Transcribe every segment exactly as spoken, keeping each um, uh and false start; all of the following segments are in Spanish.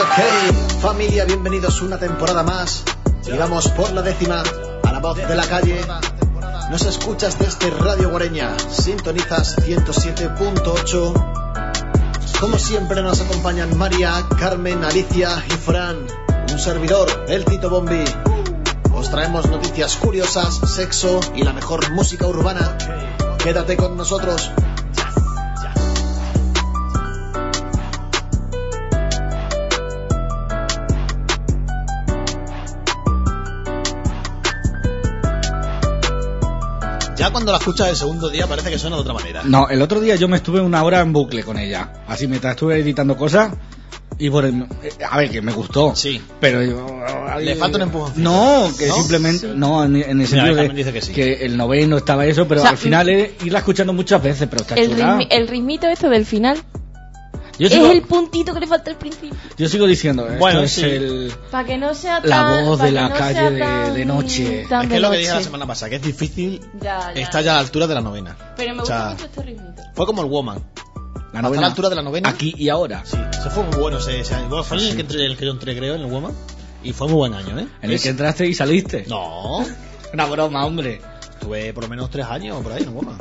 Hey, familia, bienvenidos una temporada más. Y vamos por la décima a la voz de la calle. Nos escuchas desde Radio Guareña, sintonizas ciento siete punto ocho. Como siempre nos acompañan María, Carmen, Alicia y Fran. Un servidor, el Tito Bombi. Os traemos noticias curiosas, sexo y la mejor música urbana. Quédate con nosotros. Ya cuando la escuchas el segundo día parece que suena de otra manera. No, el otro día yo me estuve una hora en bucle con ella. Así mientras estuve editando cosas. Y por el, a ver, que me gustó. Sí. Pero yo, le falta un empujoncito. No, que ¿No? simplemente. Sí. No, en, en el sentido Mira, de dice que, sí. que el noveno estaba eso, pero o sea, al final es irla escuchando muchas veces, pero está el, chula. ritmi, el ritmito esto del final Yo es sigo, el puntito que le falta al principio. yo sigo diciendo, esto Bueno, es sí. el, Para que no sea tan, la voz pa' de que la no calle sea de, tan- de noche. tan Es que de es lo que noche. dije la semana pasada, que es difícil Ya, ya. estar ya a la altura de la novena. Pero me O gusta sea, mucho este ritmito. Fue como el Woman. La Hasta novena, la altura de la novena. aquí y ahora. Sí, eso fue muy bueno ese, ese año. Bueno, fue el, que entré, el que yo entré, creo, en el Woman. Y fue muy buen año, ¿eh? En el Es- que entraste y saliste. No, Una broma, hombre. estuve por lo menos tres años por ahí en el Woman.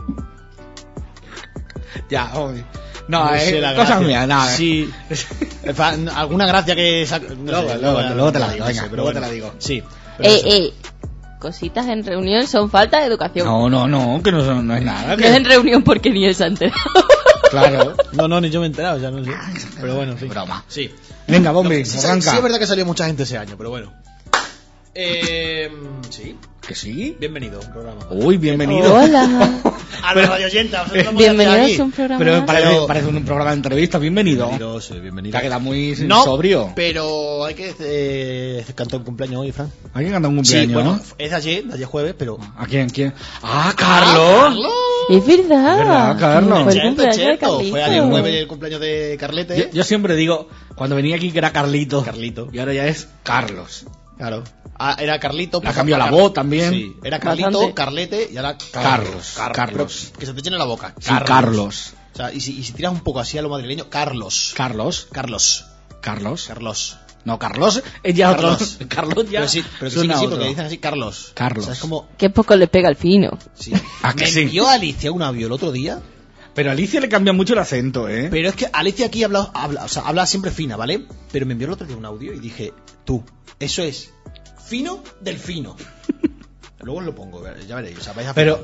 Ya, hombre. No, No es sé la cosas gracia. mías, nada. Sí. En fa- alguna gracia que... sac- no Luego, sé, luego, no, luego te la no digo, sé, venga, pero luego te bueno. la digo. Sí. pero Eh, eso. eh. Cositas en reunión son falta de educación. No, no, no, que no, no es nada. No Que... es en reunión porque ni él se ha enterado. Claro. No, no, ni yo me he enterado, ya no sé. Pero bueno, en fin. Broma. Sí. Venga, Bombi, Sí, sí, arranca. sí, es verdad que salió mucha gente ese año, pero bueno. Eh, sí, ¿Que sí? bienvenido al programa. Uy, bienvenido. Hola. A los radioyentes, vosotros no Bienvenidos podéis a un programa. Pero más. parece, Pero- parece un programa de entrevista, bienvenido. Bienvenido, sí, bienvenido. Te ha quedado muy No, sobrio. pero hay que eh, cantar un cumpleaños hoy, Fran. Hay que cantar un Sí, cumpleaños, bueno, ¿no? es de ayer, de ayer jueves, pero... ¿A quién? ¿Quién? ¡Ah, Carlos! Es verdad. Es verdad, Carlos. Fue el Cierto, cumpleaños de cierto. Carlitos. Fue ayer jueves el cumpleaños de Carlete. Yo, yo siempre digo, cuando venía aquí que era Carlito. Carlito. Y ahora ya es Carlos. Claro. Ah, era Carlito. Ha cambiado la voz también. Sí, era Carlito, Bastante. Carlete y ahora Carlos, Car- Carlos. pero que se te llene la boca. Sí, Carlos. O sea, y si, y si tiras un poco así a lo madrileño, Carlos. Carlos. Carlos. Carlos. Carlos. No, Carlos es ya Carlos. otro. Carlos ya Pero sí, pero que sí, suena que sí, otro. porque dicen así Carlos. Carlos. O sea, es como... Qué poco le pega al fino. Sí. ¿A que Me sí? envió Alicia un audio el otro día. Pero a Alicia le cambia mucho el acento, ¿eh? Pero es que Alicia aquí habla, habla, o sea, habla siempre fina, ¿vale? Pero me envió el otro día un audio y dije, tú, eso es fino del fino. Luego os lo pongo, ya veréis. O sea, vais a Pero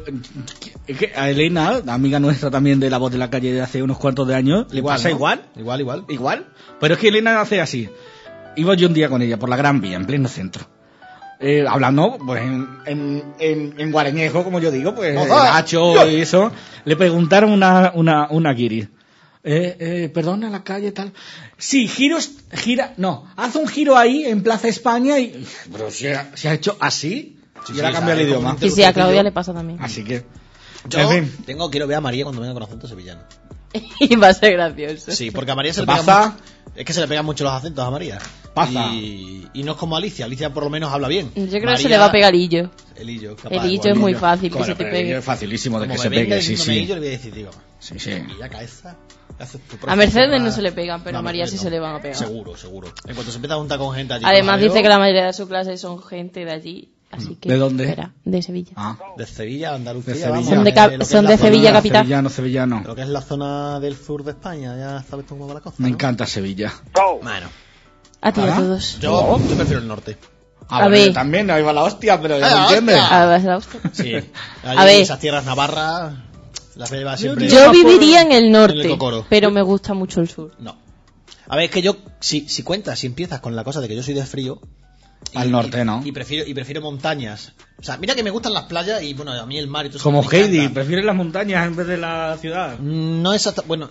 es que a Elena, amiga nuestra también de La Voz de la Calle de hace unos cuantos de años, le pasa ¿no? igual. Igual, igual. Igual. Pero es que Elena hace así. Iba yo un día con ella por la Gran Vía, en pleno centro. Eh, hablando pues en, en, en, en guareñejo, como yo digo, pues Ojalá. gacho y eso. Le preguntaron una, una, una guiri. Eh, eh, perdona, la calle tal. Sí, giros, gira, no, haz un giro ahí en Plaza España y... Pero se ha, se ha hecho así Sí, y sí, ahora o sea, cambia el es como idioma. un Sí, sí, a Claudia le pasa también. Así que... Yo en fin. tengo, quiero ver a María cuando venga con acento sevillano. Y va a ser gracioso. Sí, porque a María se le ¿Pasa? pega mucho, es que se le pegan mucho los acentos a María. Pasa. Y, y no es como Alicia. Alicia por lo menos habla bien. Yo creo que María- se le va a pegar Hillo. El hillo. capaz, El hillo igual, es muy hillo. fácil que Bueno, se te pero pegue. es facilísimo de Como que se me venga pegue, sí, diciéndome sí. hillo, le voy a decir, digo, Sí, sí. y ya cabeza. haces tu A propia Mercedes forma- no se le pegan, pero a María Mercedes sí se le van a pegar. Seguro, seguro. En cuanto se empieza a juntar con gente allí. Además con dice jaleo, que la mayoría de su clase son gente de allí, así que... ¿De dónde? Espera, de Sevilla. Ah, De Sevilla, Andalucía. De Sevilla. vamos, Son de eh, ca- lo que es son la de zona- Sevilla capital. Sevillano, sevillano. Lo que es la zona del sur de España, ya sabes cómo va la cosa. Me ¿no? encanta Sevilla. Bueno, A ti y ¿Ah? a todos. yo, yo prefiero el norte. Ah, A bueno, ver. también, ahí va la hostia, pero ya Ah, me entiendes. hostia. A ver, la hostia. Sí. Allí A ver. esas tierras navarras las lleva siempre. Yo viviría en el En el norte, Cocoro. pero me gusta mucho el sur. No. A ver, es que yo, si, si cuentas, si empiezas con la cosa de que yo soy de frío. y- Al norte, y- ¿no? Y prefiero, y prefiero montañas. O sea, mira que me gustan las playas y bueno, a mí el mar y todo eso. Como me Heidi, encanta. prefieres las montañas en vez de la ciudad. Mm, No es hasta. Bueno.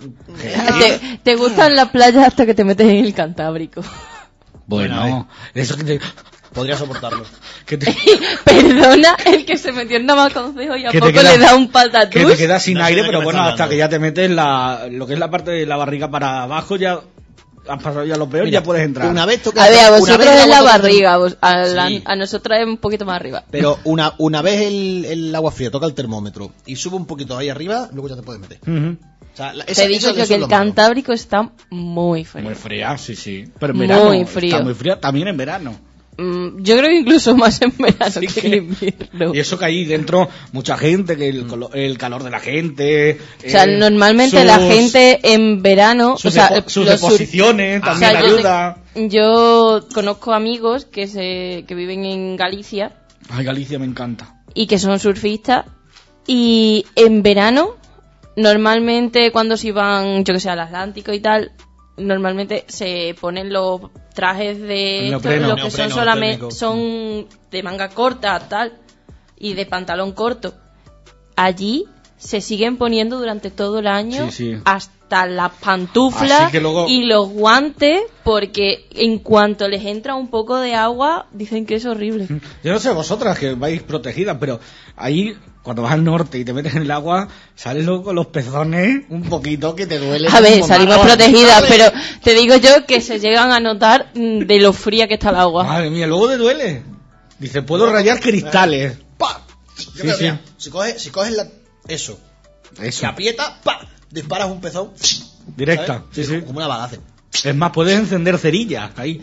Te, te gustan las playas hasta que te metes en el Cantábrico. Bueno, Bueno, eso que te, Podría soportarlo. que te, Perdona, el que se metió en Navaconcejo y a que te poco queda- le da un que patatús. te quedas sin No sé aire, de qué pero me bueno, estás hasta hablando. que ya te metes la, lo que es la parte de la barriga para abajo, ya has pasado ya lo peor, Mira, ya puedes entrar. Una vez toca- A ver, a una vosotros vez el es la agua toca- barriga, vos- a, la- Sí. a nosotros es un poquito más arriba. Pero una, una vez el, el agua fría toca el termómetro y sube un poquito ahí arriba, luego ya te puedes meter. Ujú. O sea, la- esa- Te digo eso- yo eso que es el lo malo. Cantábrico está muy frío. Muy fría, sí, sí. Pero en Muy verano frío. está muy fría, también en verano. Mm, yo creo que incluso más en verano Sí que que- en invierno. Y eso que ahí dentro, mucha gente, que el, colo- el calor de la gente... O sea, eh, normalmente sus- la gente en verano... Sus, o sea, depo- sus los sur- deposiciones o también sea, yo, ayuda. te- yo conozco amigos que se que viven en Galicia Ay, Galicia me encanta. y que son surfistas y en verano normalmente cuando se van, yo que sé, al Atlántico y tal, normalmente se ponen los trajes de El estos, neopreno. los que Neopreno, son solamente térmico. son de manga corta tal y de pantalón corto. Allí se siguen poniendo durante todo el año Sí, sí. hasta las pantuflas Así que luego- y los guantes, porque en cuanto les entra un poco de agua dicen que es horrible. Yo no sé vosotras que vais protegidas, pero ahí, cuando vas al norte y te metes en el agua, sales luego con los pezones un poquito que te duele. A ver, como salimos marrón, protegidas, ¿sabes? pero te digo yo que se llegan a notar mm, de lo fría que está el agua. Madre mía, luego te duele. Dice, puedo rayar cristales. ¡Pa! Yo Sí, creo, sí. mira, si coges, si coges la- eso, Eso, se aprieta, ¡pa! Disparas un pezón. directa. ¿sabes? Sí, sí. Como una bala hace. Es más, puedes encender cerillas ahí.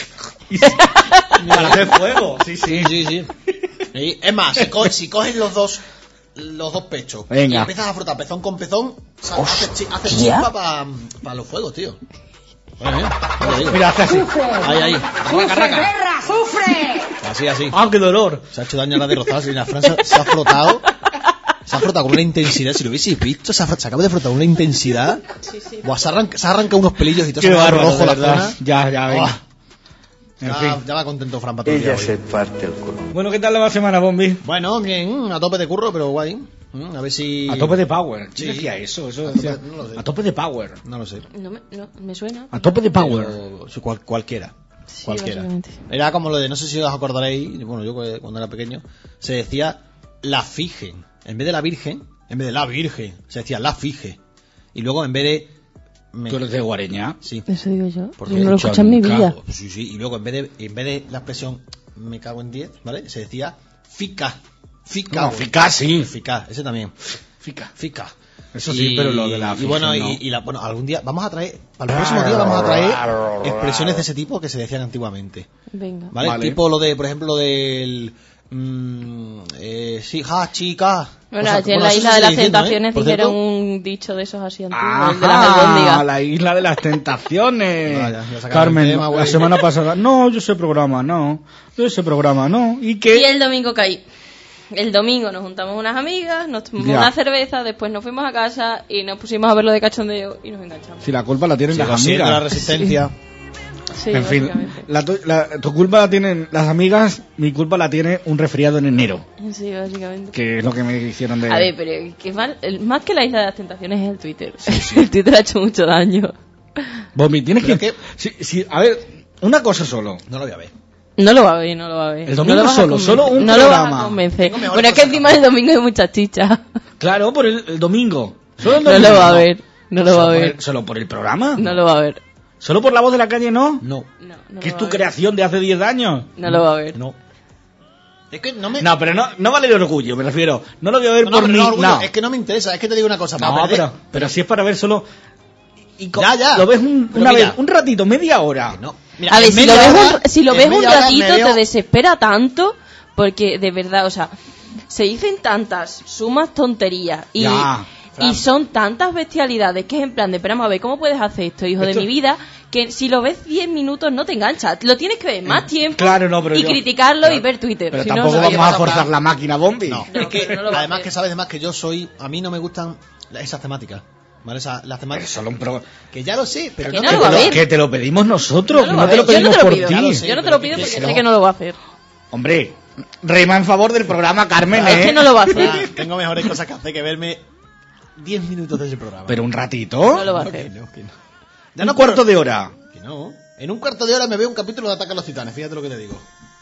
Para hacer fuego. Sí, sí. Sí, sí. Y, es más, si, co- si coges los dos los dos pechos Venga. y empiezas a frotar pezón con pezón, sa- haces chi- haces chispa para los fuegos, tío. Bueno, bien, ya te digo. Mira, hace así. Ahí, ahí. Raca, raca. Así, así. ¡Ah, qué dolor! Se ha hecho daño a la de Rosales y la Fran se, se ha frotado. Se ha frotado con una intensidad. Si lo hubieseis visto, se, ha, fro- se acaba de frotar con una intensidad. Buah, se, arranca, se ha arrancado unos pelillos y todo. Qué se ha quedado bárbaro, rojo de la verdad. zona. Ya, ya, venga. Buah, En ya, fin. ya va contento Fran para todo el día hoy. parte el culo. Bueno, ¿qué tal la semana, Bombi? Bueno, bien, a tope de curro, pero guay. Mm, A ver si... A tope de power. Sí. ¿Quién decía eso? Eso A decía- tope- no lo sé. a tope de power. No lo sé. No me, no, me suena. A tope de power. Pero, sí, cual- cualquiera. Sí, cualquiera. básicamente. Era como lo de, no sé si os acordaréis, bueno, yo cuando era pequeño, se decía la Virgen. En vez de la Virgen, en vez de la Virgen, se decía la Fije. Y luego en vez de... me- Tú eres de Guareña. Sí. Eso digo yo. Porque Yo no he lo dicho escuché en mi nunca. vida. Sí, sí. Y luego en vez de, en vez de la expresión me cago en diez, ¿vale? Se decía fica. Fica. No, eficaz, sí. Fica, ese también. Fica. Fica. Eso sí, pero lo de la y bueno, Virgen, y, no. y la, bueno, algún día vamos a traer, para el próximo día vamos a traer expresiones de ese tipo que se decían antiguamente, Venga. ¿vale? Vale. Tipo lo de, por ejemplo, lo del mm, eh, sí, ja, chica. Bueno, O sea, allí en bueno, la eso isla se de las sigue diciendo, ¿eh? tentaciones Por dijeron cierto, un dicho de esos así antiguos, el de las Ajá, albóndigas. la isla de las tentaciones. Vaya, ya sacaron Carmen, el tema, güey. la semana pasada. No, yo ese programa, no. Yo ese programa, no. ¿Y qué? Y el domingo caí. El domingo nos juntamos unas amigas, nos tomamos Ya. una cerveza, después nos fuimos a casa y nos pusimos a ver lo de cachondeo y nos enganchamos. Si la culpa la tienen sí, las lo siento, la amigas. resistencia. Sí, En fin, básicamente. la tu, la- tu culpa la tienen las amigas, mi culpa la tiene un resfriado en enero, Sí, básicamente. que es lo que me hicieron de... A ver, pero que mal, el- más que la isla de las tentaciones es el Twitter. El Twitter ha hecho mucho daño. Bombi, tienes que... Pero Sí, sí, a ver, una cosa solo. No lo voy a ver. No lo va a ver, no lo va a ver. El domingo no lo vas a solo, convencer. solo un no lo vas programa. a convencer. Tengo mejor Bueno, es que cosa encima el domingo hay muchas chichas. Claro, por el, el domingo. Solo el No domingo. lo va a ver, no lo va a Solo por ver. el- ¿Solo por el programa? No lo va a ver. ¿Solo por la voz de la calle no? No, No, no ¿Que lo es tu va a ver. creación de hace diez años? No lo va a ver. no. Es que no me... No, pero no, no vale el orgullo, me refiero. No lo voy a ver No, no, por pero mí. no, orgullo, No, es que no me interesa, es que te digo una cosa. para No, perder- pero, pero si es para ver solo... Y co- Ya, ya. Lo ves un- Pero una mira. vez, un ratito, media hora. No. Mira, A ver, en si lo media ves, hora- un, si lo en ves un media hora me ratito veo- te desespera tanto porque de verdad, o sea, se dicen tantas sumas tonterías y, Ya, y son tantas bestialidades que es en plan de, pero vamos a ver, ¿cómo puedes hacer esto, hijo Esto- de mi vida? Que si lo ves diez minutos no te enganchas, lo tienes que ver más tiempo claro, no, pero y yo- criticarlo pero- y ver Twitter. Pero Si no, tampoco no, vamos vas a a forzar hablar- la máquina, Bombi. No, No, es que pero no lo va a además hacer. que sabes además que yo soy, a mí no me gustan esas temáticas, ¿vale? Esas, las Es temáticas solo un pro... que ya lo sé, pero Que no, no te- lo va a que, ver. que te lo pedimos nosotros, No que lo va no a te lo ver. Yo no pedimos te lo por pido. ti. Ya lo sé. Yo no te pero lo pido que porque si sé no- que no lo va a hacer. Hombre, rema en favor del programa, Carmen, Es ¿eh? que no lo va a hacer. Ah, tengo mejores cosas que hacer que verme diez minutos de ese programa. Pero un ratito. No lo va a No, que hacer. no, que no. Ya un cuarto de hora. Que no. En un cuarto de hora me veo un capítulo de Ataque a los Titanes, fíjate lo que te digo.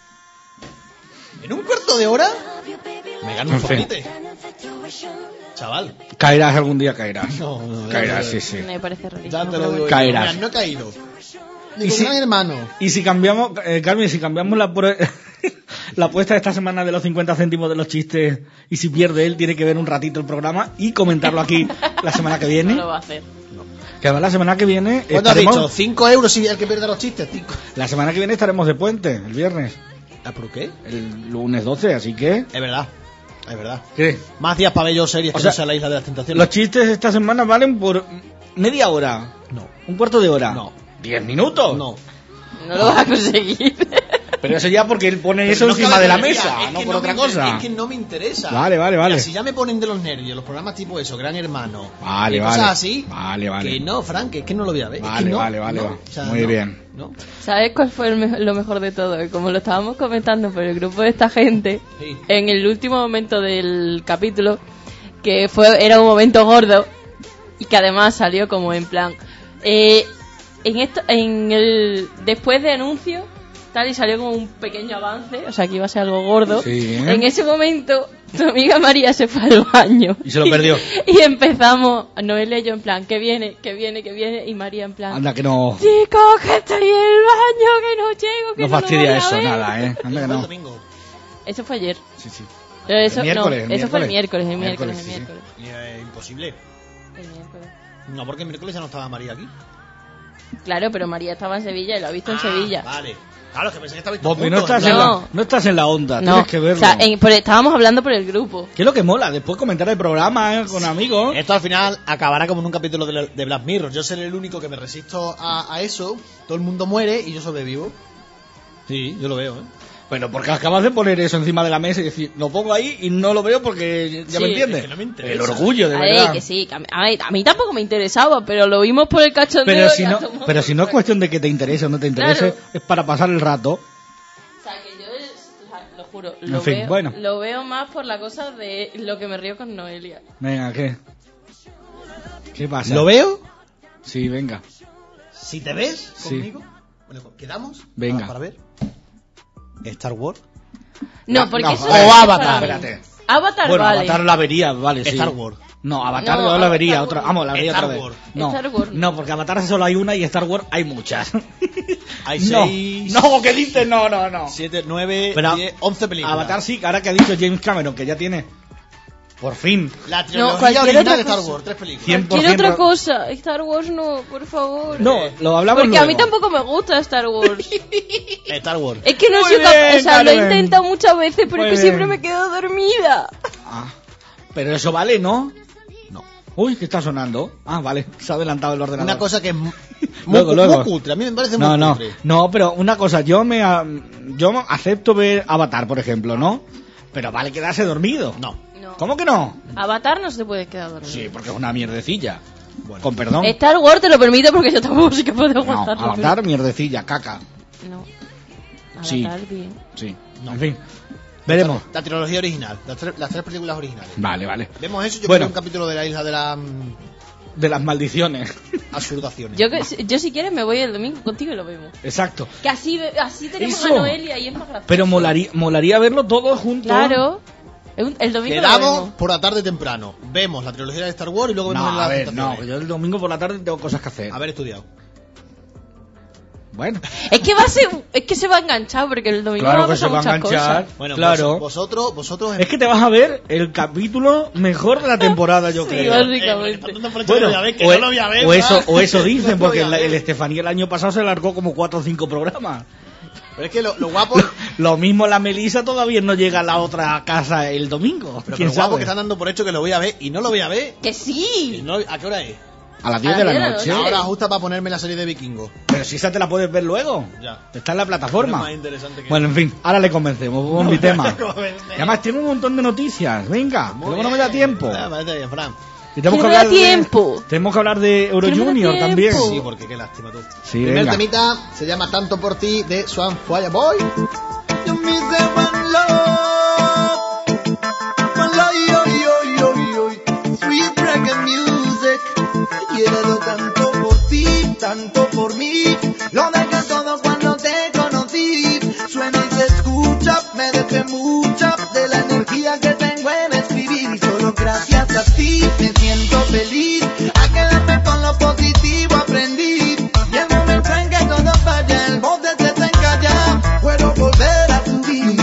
En un cuarto de hora me gano un En fin. poquite. Chaval. Caerás algún día, caerás. No, no, no, Caerás, no, sí, no. sí. Me parece rarísimo. Ya te pero lo digo. bueno. yo. Caerás. Mira, no he caído. Ni ¿Y con si- gran hermano. Y si cambiamos, eh, Carmen, si cambiamos la prueba... La apuesta de esta semana de los cincuenta céntimos de los chistes, y si pierde él tiene que ver un ratito el programa y comentarlo aquí la semana que viene. No lo va a hacer. Que además la semana que viene ¿Cuánto has estaremos- dicho? ¿cinco euros si el que pierde los chistes? Cinco. La semana que viene estaremos de puente, el viernes, ¿Ah, ¿Por qué? el lunes doce, así que... Es verdad, es verdad. ¿Qué? Más días para ver yo series O que sea, no sea la Isla de las Tentaciones. Los chistes esta semana valen por media hora, No, un cuarto de hora, No. diez minutos. no. No lo vas a conseguir. Pero eso ya porque él pone Pero eso no encima cabe de la tontería, mesa, es no que por me otra inter- cosa. Es que no me interesa. Vale, vale, vale. Mira, si ya me ponen de los nervios los programas tipo eso, Gran Hermano, Vale, y vale. cosas así, Vale, vale. que no, Frank, es que no lo voy a ver. es Vale, que no, vale, vale, no, va. o sea, Muy no, bien. no. ¿Sabes cuál fue el me- lo mejor de todo? Que como lo estábamos comentando por el grupo de esta gente, Sí. en el último momento del capítulo, que fue era un momento gordo, y que además salió como en plan... Eh, en esto en el después de anuncio, tal, y salió como un pequeño avance, o sea que iba a ser algo gordo. Sí. En ese momento, tu amiga María se fue al baño. Y se lo perdió. Y empezamos, Noelia y yo en plan, que viene, que viene, que viene, y María en plan... Anda que no, Chicos, que estoy en el baño, que no llego, que no no, lo fastidia voy a eso, ver. nada, eh. Anda que Fue el no. domingo. Eso fue ayer. Sí, sí. Pero eso, El miércoles, no, el eso fue el miércoles. miércoles, el miércoles, Miércoles, el sí, sí. miércoles. Y, eh, imposible. El miércoles. No, porque el miércoles ya no estaba María aquí. Claro, pero María estaba en Sevilla y lo ha visto en Ah, Sevilla. Vale. Claro, que pensé que estabais Vos todos no juntos, estás, en en plan- No. la, no estás en la onda, No, tienes que verlo. o sea, en- por- estábamos hablando por el grupo. ¿Qué es lo que mola? Después comentar el programa eh, con amigos. Esto al final acabará como en un capítulo de, de Black Mirror. Yo seré el único que me resisto a, a eso. Todo el mundo muere y yo sobrevivo. Sí, yo lo veo, ¿eh? Pero porque acabas de poner eso encima de la mesa y decir, lo pongo ahí y no lo veo porque ya Sí, me entiendes. es que no me interesa. El orgullo, de A verdad. ver, que sí, que a, mí, a mí- a mí tampoco me interesaba, pero lo vimos por el cachondeo. Pero si y a no, tomar pero por si no es saco. cuestión de que te interese o no te interese, Claro. es para pasar el rato. O sea, que yo, es- o sea, lo juro, lo, En fin, veo, bueno. lo veo más por la cosa de lo que me río con Noelia. Venga, ¿qué? ¿Qué pasa? ¿Lo veo? Sí, venga. Si te ves Sí. conmigo. Bueno, pues quedamos. Venga. Para, para ver. Star Wars. No, No, porque no, eso a ver, es o para Avatar. mí. Espérate. Avatar Bueno, vale. Avatar la vería, vale, sí. Star Wars. No, Avatar No, yo la vería, Star otra. Wars. Vamos, la vería Star otra vez. Wars. No, Star Wars. no, porque Avatar solo hay una y Star Wars hay muchas. Hay no, seis. no, ¿qué dices? No, no, no. siete, nueve, Pero diez, once películas. Avatar sí, ahora que ha dicho James Cameron, que ya tiene, por fin, La trilogía cualquier original otra de Star cosa. Wars, tres películas. cien por Cualquier ciento otra cosa. Star Wars no, por favor. No, lo hablamos Porque a mí luego. tampoco me gusta Star Wars. Star Wars. Es que no Muy soy capaz, bien, o sea, lo he Carmen. intentado muchas veces, pero Muy es que siempre bien. me quedo dormida. Ah, pero eso vale, ¿no? No. Uy, ¿qué está sonando? Ah, vale, se ha adelantado el ordenador. Una cosa que es muy, Luego, muy luego. cutre. A mí me parece No, muy no, cutre. no, pero una cosa, yo me ah, yo acepto ver Avatar, por ejemplo, ¿no? Pero vale quedarse dormido. No. No. ¿Cómo que no? Avatar no se puede quedar dormido. Sí, porque es una mierdecilla. Bueno. Con perdón. Star Wars te lo permito porque yo tampoco soy capaz de No, aguantarlo. Avatar, mierdecilla, caca. pero- No. Sí. Avatar bien. Sí. No. En fin. Veremos. La trilogía original. Las tres, las tres películas originales. Vale, vale. Vemos eso. Yo Bueno. creo un capítulo de la isla de las mm, De las maldiciones. absurdaciones. Yo, que- yo si quieres me voy el domingo contigo y lo vemos. Exacto. Que así, así tenemos Eso. a Noelia y es más gracioso. Pero molaría, molaría verlo todo junto. Claro. El el domingo lo Quedamos vemos. por la tarde temprano. Vemos la trilogía de Star Wars y luego vemos No, las a ver, no, tentaciones. yo el domingo por la tarde tengo cosas que hacer. Haber estudiado. Bueno, Es que va a ser, es que se va a enganchar porque el domingo claro va a que se pasar va a muchas enganchar. cosas. Bueno, claro. vos- vosotros, vosotros. Es que te vas a ver el capítulo mejor de la temporada, yo Sí, creo. básicamente. Bueno, que o, no lo voy a ver, o eso, ¿verdad? o eso dicen, No lo porque voy a el, ver. el Estefanía el año pasado se largó como cuatro o cinco programas. Pero es que lo, lo guapo. Lo mismo la Melisa todavía no llega a la otra casa el domingo. Pero ¿Quién lo guapo sabe? que están dando por hecho que lo voy a ver y no lo voy a ver. Que Y sí. no- ¿A qué hora es? A las diez A de las la diez de la noche. noche. Ahora justa para ponerme la serie de Vikingos. Pero si esa te la puedes ver luego. Ya. Está en la Es plataforma. más interesante que Bueno, en fin, ahora le convencemos con mi tema. convence. Y además tiene un montón de noticias. Venga, que luego no me da tiempo. Ah, parece bien, Fran. Y tenemos Que que no da hablar de, tiempo. tenemos que hablar de Euro Que no me da Junior tiempo. también. Sí, porque qué lástima tú. Sí, Primer venga. temita se llama Tanto por ti de Swan Fireboy. You miss the one love, one love, yo, yo, yo, yo. Sweet reggae music. Quiero tanto por ti, tanto por mí. Lo dejé todo cuando te conocí. Suena y se escucha, me dejé mucha de la energía que tengo en escribir. Y solo gracias a ti me siento feliz. A quedarme con lo positivo aprendí. Y el momento en que todo falla, el bote se desencalla. Puedo volver a subir.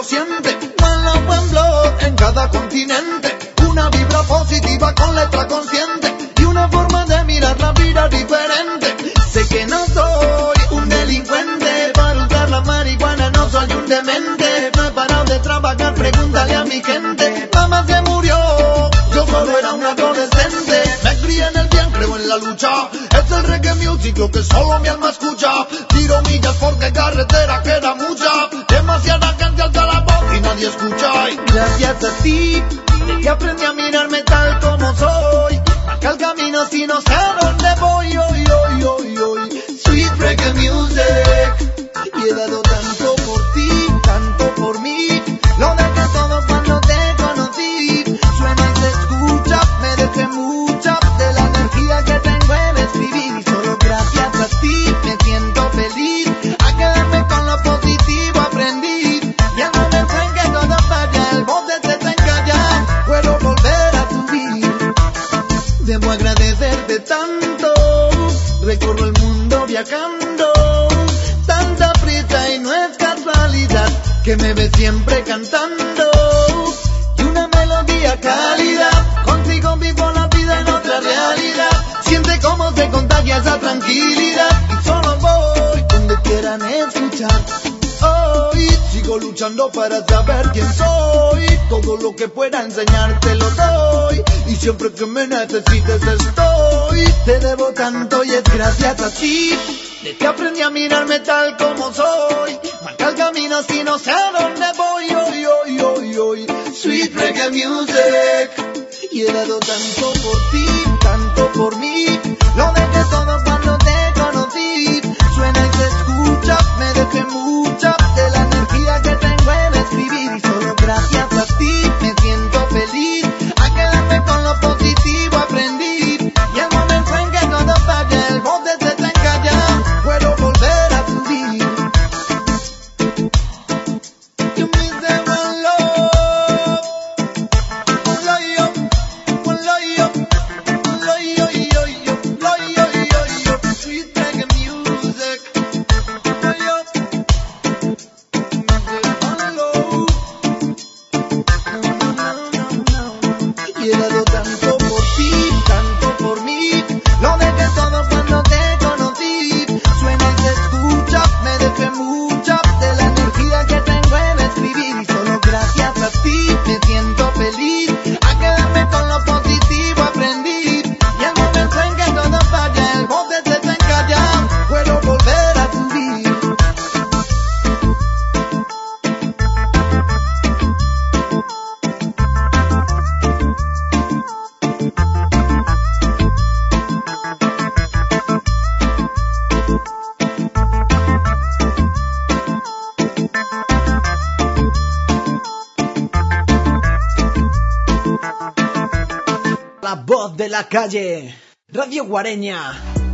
siente. One love, one blood en cada continente. Una vibra positiva con letra consciente. Y una forma de mirar la vida diferente. Sé que no soy un delincuente. Para usar la marihuana no soy un demente. No he parado de trabajar, pregúntale a mi gente. Mamá se murió, yo solo era un adolescente. Me crié en el bien, creo en la lucha. Es el reggae music lo que solo mi alma escucha. Tiro millas porque carretera queda mucha. Demasiada gente alza la voz y nadie escucha. Y gracias a ti, que aprendí a mirarme tal como soy. Marca el camino si no sé a dónde voy. Hoy, hoy, hoy, hoy. Sweet reggae music. Y he dado tanto por ti, tanto por mí. Lo dejé todo cuando te conocí. Suena y se escucha, me dejé mucha de la energía que tengo en escribir. Y solo gracias a ti me siento feliz. A quedarme con lo positivo aprendí. Y al momento en que todo falla, el bote se te encalla. Puedo volver a subir. Debo agradecerte tanto. Recorro el mundo viajando. Tanta prisa y no es casualidad que me ves siempre cantando. Y una melodía cálida, contigo vivo la vida en otra realidad. Siente cómo se contagia esa tranquilidad. Y solo voy donde quieran escuchar. Hoy sigo luchando para saber quién soy. Todo lo que pueda enseñarte lo doy. Y siempre que me necesites estoy. Te debo tanto y es gracias a ti de que aprendí a mirarme tal como soy. Marca el camino si no sé a dónde voy. Hoy, hoy, hoy, hoy. Sweet reggae music. Y he dado tanto por ti, tanto por mí. Lo dejé todo cuando te conocí. Suena y se escucha, me dejé mucha de la energía que tengo en escribir. Y solo gracias a ti me siento feliz. A quedarme con lo positivo aprendí. Y el momento en que todo falla, el bote se te encalla. Puedo volver a subir. You mean the one love. One love, one love, one love, yo, yo, yo, yo, yo, yo. Sweet reggae music. One love, one love. No, no, no, no. Y he dado tanto por ti, tanto por mí. Lo dejé todo cuando te conocí. Suena y se escucha, me dejé mucha de la energía que tengo en escribir. Y solo gracias a ti me siento feliz. A quedarme con lo positivo aprendí. Y el momento en que todo falla, el bote se te encalla. Puedo volver a subir. La voz de la calle, Radio Guareña.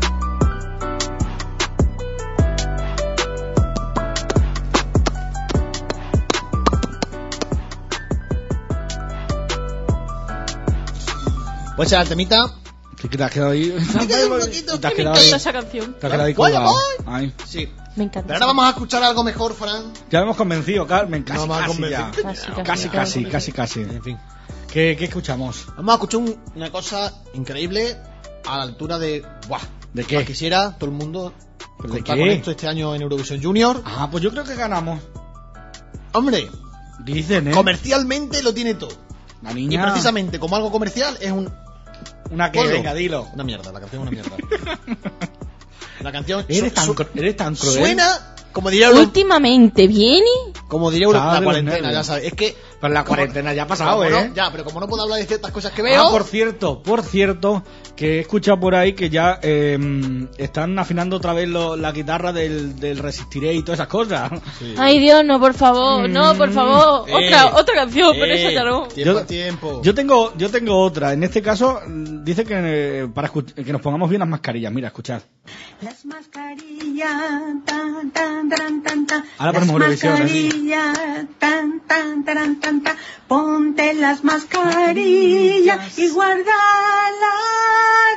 Pues ya el temita. ¿Qué te has quedado ahí? Me quedé un poquito. Te has Me quedado encanta ahí. esa canción. Te has quedado ahí Voy, colgado. voy. Ay. Sí. Me encanta. Pero ahora vamos a escuchar algo mejor, Fran. Ya lo hemos convencido, Carmen. Casi, No me ha casi ya. convencido. Casi, Casi, casi, casi, casi, casi. En fin. ¿Qué, qué escuchamos? Vamos a escuchar un- una cosa increíble a la altura de. Buah. ¿De qué? Más quisiera todo el mundo ¿Pero de contar qué? con esto este año en Eurovisión Junior. Ah, pues yo creo que ganamos. Hombre, Dicen, ¿eh? comercialmente lo tiene todo. La Y niña. precisamente como algo comercial es un. Una que, Ponlo. venga, dilo. Una mierda, la canción es una mierda. La canción Eres su- tan, su- cru- eres tan cruel. suena como diría Euro- Últimamente viene. como diría Euro- Estaba de la los cuarentena, nervios. ya sabes. Es que Pero la como- cuarentena ya ha pasado, como ¿eh? no- ya, pero como no puedo hablar de ciertas cosas que veo. Ah, por cierto, por cierto, que he escuchado por ahí que ya eh, están afinando otra vez lo- la guitarra del, del Resistiré y todas esas cosas. Sí. Ay, Dios, no, por favor, no, por favor. Eh, otra, otra canción, pero eh, eso ya no. Tiempo, Yo- tiempo. Yo tengo, yo tengo otra. En este caso, mm, dice que eh, para escu- que nos pongamos bien las mascarillas. Mira, escuchad. Las mascarillas, tan, tan, tan, tan, tan. Ahora Las ponemos Eurovisión, así. mascarillas, tan, tan, tan, tan, tan. Ponte las mascarillas y guarda la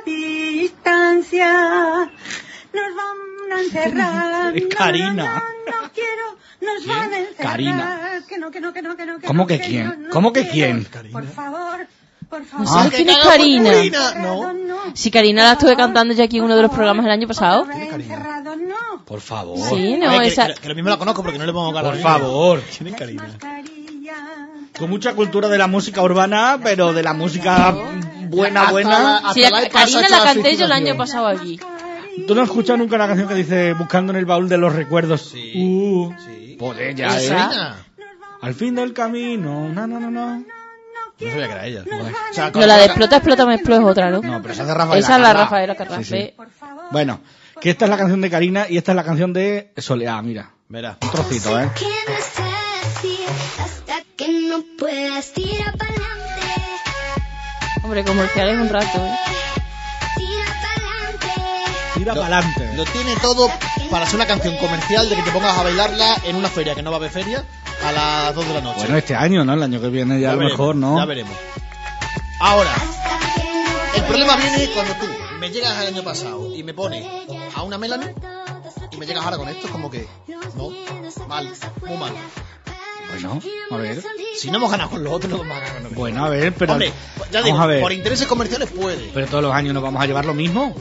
distancia. Nos van a encerrar. Es No, Karina. No, no, no quiero, nos van a encerrar. Karina. Que no, que no, que no, que no, que ¿Cómo no, que que quién? no, no ¿Cómo que quiero. quién? Por favor, por favor. ¿No sabes quién es Karina? Encerrado, no. Si Karina la estuve cantando ya aquí en uno de los programas el año pasado. Otra vez encerrado, no. Por favor. Sí, no, A ver, que, esa... que, que lo mismo la conozco porque no le pongo cara. Por favor. ¿Quién es Karina? Mascarilla. Con mucha cultura de la música urbana, pero de la música buena, Hasta buena. la- hasta Sí, la- la he Karina pasado la hecha canté yo el año sustitución. pasado aquí. ¿Tú no has escuchado nunca la canción que dice Buscando en el baúl de los recuerdos? Sí, Uh, sí. Por ella, ¿eh? Esa. Al fin del camino. No, no, no, no. No sabía que era ella. Nos van O sea, No, la de explota, explota, me explo es otra, ¿no? No, pero esa es de Rafaela Esa es la Carrá. Rafaela Carrá. Sí, sí. Ve. Por favor. Bueno, que esta es la canción de Karina y esta es la canción de Soleá, mira. Verá. Un trocito, ¿eh? Que no sé decir hasta que no puedas tirar para adelante, Hombre, comerciales un rato, ¿eh? tira para adelante. Tira Lo- para adelante. Lo tiene todo para ser una canción comercial de que te pongas a bailarla en una feria, que no va a haber feria, a las dos de la noche. Bueno, este año, ¿no? El año que viene ya a lo veremos, mejor, ¿no? Ya veremos. Ahora, el problema viene cuando tú me llegas el año pasado y me pones a una Melanie y me llegas ahora con esto, es como que, no, mal, muy mal. Bueno, a ver. Si no hemos ganado con los otros, no vamos a ganar con los otros. Bueno, a ver, pero... Hombre, ya vamos digo, a ver. por intereses comerciales puede. Pero todos los años nos vamos a llevar lo mismo.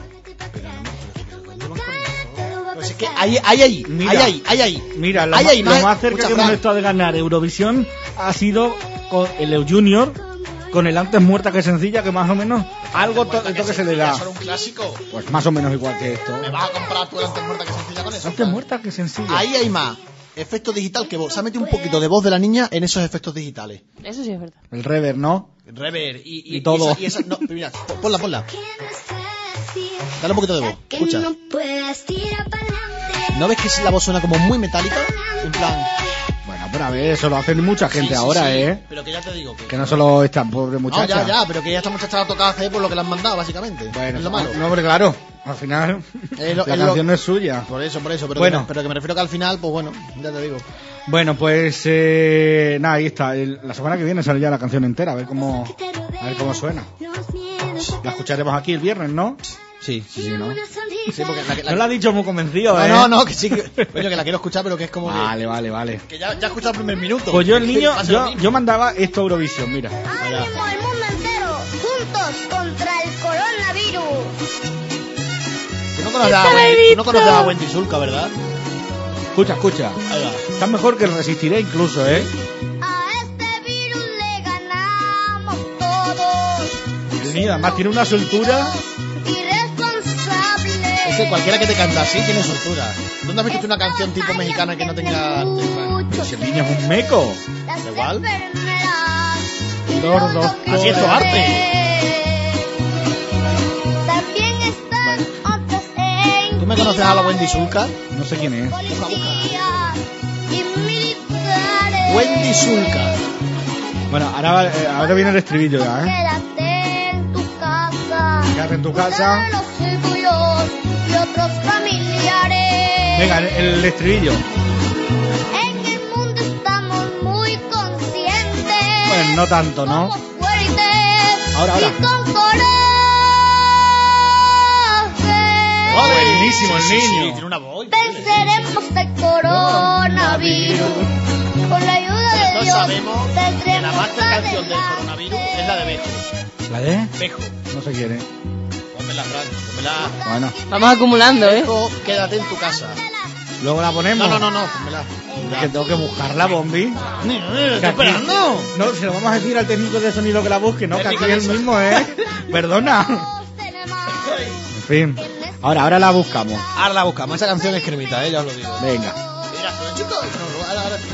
Pues es que hay, hay ahí, Mira. hay ahí, hay ahí. Mira, lo, Hay más, ahí, lo más- más cerca mucha que hemos Fran. estado de ganar Eurovisión ha sido con el Eu Junior, con el Antes Muerta que Sencilla, que más o menos algo to- de toque se le da. Eso era un clásico. Pues más o menos igual que esto. ¿Me vas a comprar tú el antes muerta que sencilla con eso? Antes Muerta que Sencilla. Ahí hay más efecto digital que vos. Se ha metido un poquito de voz de la niña en esos efectos digitales. Eso sí es verdad. El rever, ¿no? Rever y, y, Y todo. esa- y esa- no, mira, po- ponla, ponla. Dale un poquito de voz. Que Escucha. no puedas tirar para adelante. ¿No ves que la voz suena como muy metálica? En plan. Bueno, pero a ver, eso lo hacen mucha gente sí, sí, ahora, sí, ¿eh? Pero que ya te digo que. Que no solo esta pobre No, muchacha. ya, ya, pero que ya esta muchacha la ha tocado hacer por lo que le han mandado, básicamente. Bueno, es lo malo. no, hombre, claro. Al final, Es lo- la es lo- canción no es suya. Por eso, por eso. Pero, Bueno. que, pero que me refiero que al final, pues bueno, ya te digo. Bueno, pues eh, nada, ahí está. El- la semana que viene sale ya la canción entera, a ver cómo, a ver cómo suena. La escucharemos aquí el viernes, ¿no? Sí, sí, sí, ¿no? Sí, porque la, la- No lo ha dicho muy convencido, no, ¿eh? no, no, que sí, que, coño, que la quiero escuchar, pero que es como que- Vale, vale, vale. que, ya, ya he escuchado el primer minuto. Pues yo el niño, Va a ser lo yo, mismo. yo mandaba esto a Eurovisión, mira. ¡Ánimo el mundo entero! ¡Juntos contra el coronavirus! Tú no conoces a Wendy, tú no conoces a Wendy Sulca, ¿verdad? Escucha, escucha. Ahí va. Está mejor que el Resistiré incluso, ¿eh? A este virus le ganamos todos. El niño además tiene una soltura. Irresponsables. Es que cualquiera que te canta así tiene soltura. ¿Dónde has visto tú una canción tipo mexicana que no tenga... Pero si el niño es un meco. Las igual. enfermedades. Los dos. Así es tu arte. También están otras en ¿Tú me conoces a la Wendy Sulca? No sé quién es. policías y militares. Wendy Sulca. Bueno, ahora, va- eh, ahora viene el estribillo ya, ¿eh? Quédate en tu casa. Quédate en tu casa. De los tuyos y otros familiares. Venga, el, el estribillo. En el mundo estamos muy conscientes. Bueno, no tanto, ¿no? Somos fuertes Ahora, ahora. y con coraje. Buenísimo el Sí, sí, sí, niño. tiene una voz. increíble. Venceremos el coronavirus. Con la ayuda de Todos Dios. sabemos que la saldremos máster canción del adelante. coronavirus es la de Bejo. ¿La de? Bejo. No sé quién es. Pónmela, Fran. Pónmela. Bueno, Vamos acumulando, ¿eh? Bejo, quédate en tu casa. luego la ponemos. No, no, no, no, pónmela. Es que tengo que buscarla, Bombi. ¿Estoy Que aquí- esperando? No, se lo vamos a decir al técnico de sonido que la busque, no, que aquí Técnico de es el mismo, ¿eh? Perdona. En fin. Ahora, ahora la buscamos. Ahora la buscamos. Esa canción es cremita, eh, ya os lo digo. Venga. Mira, pero chicos. No, ahora, ahora.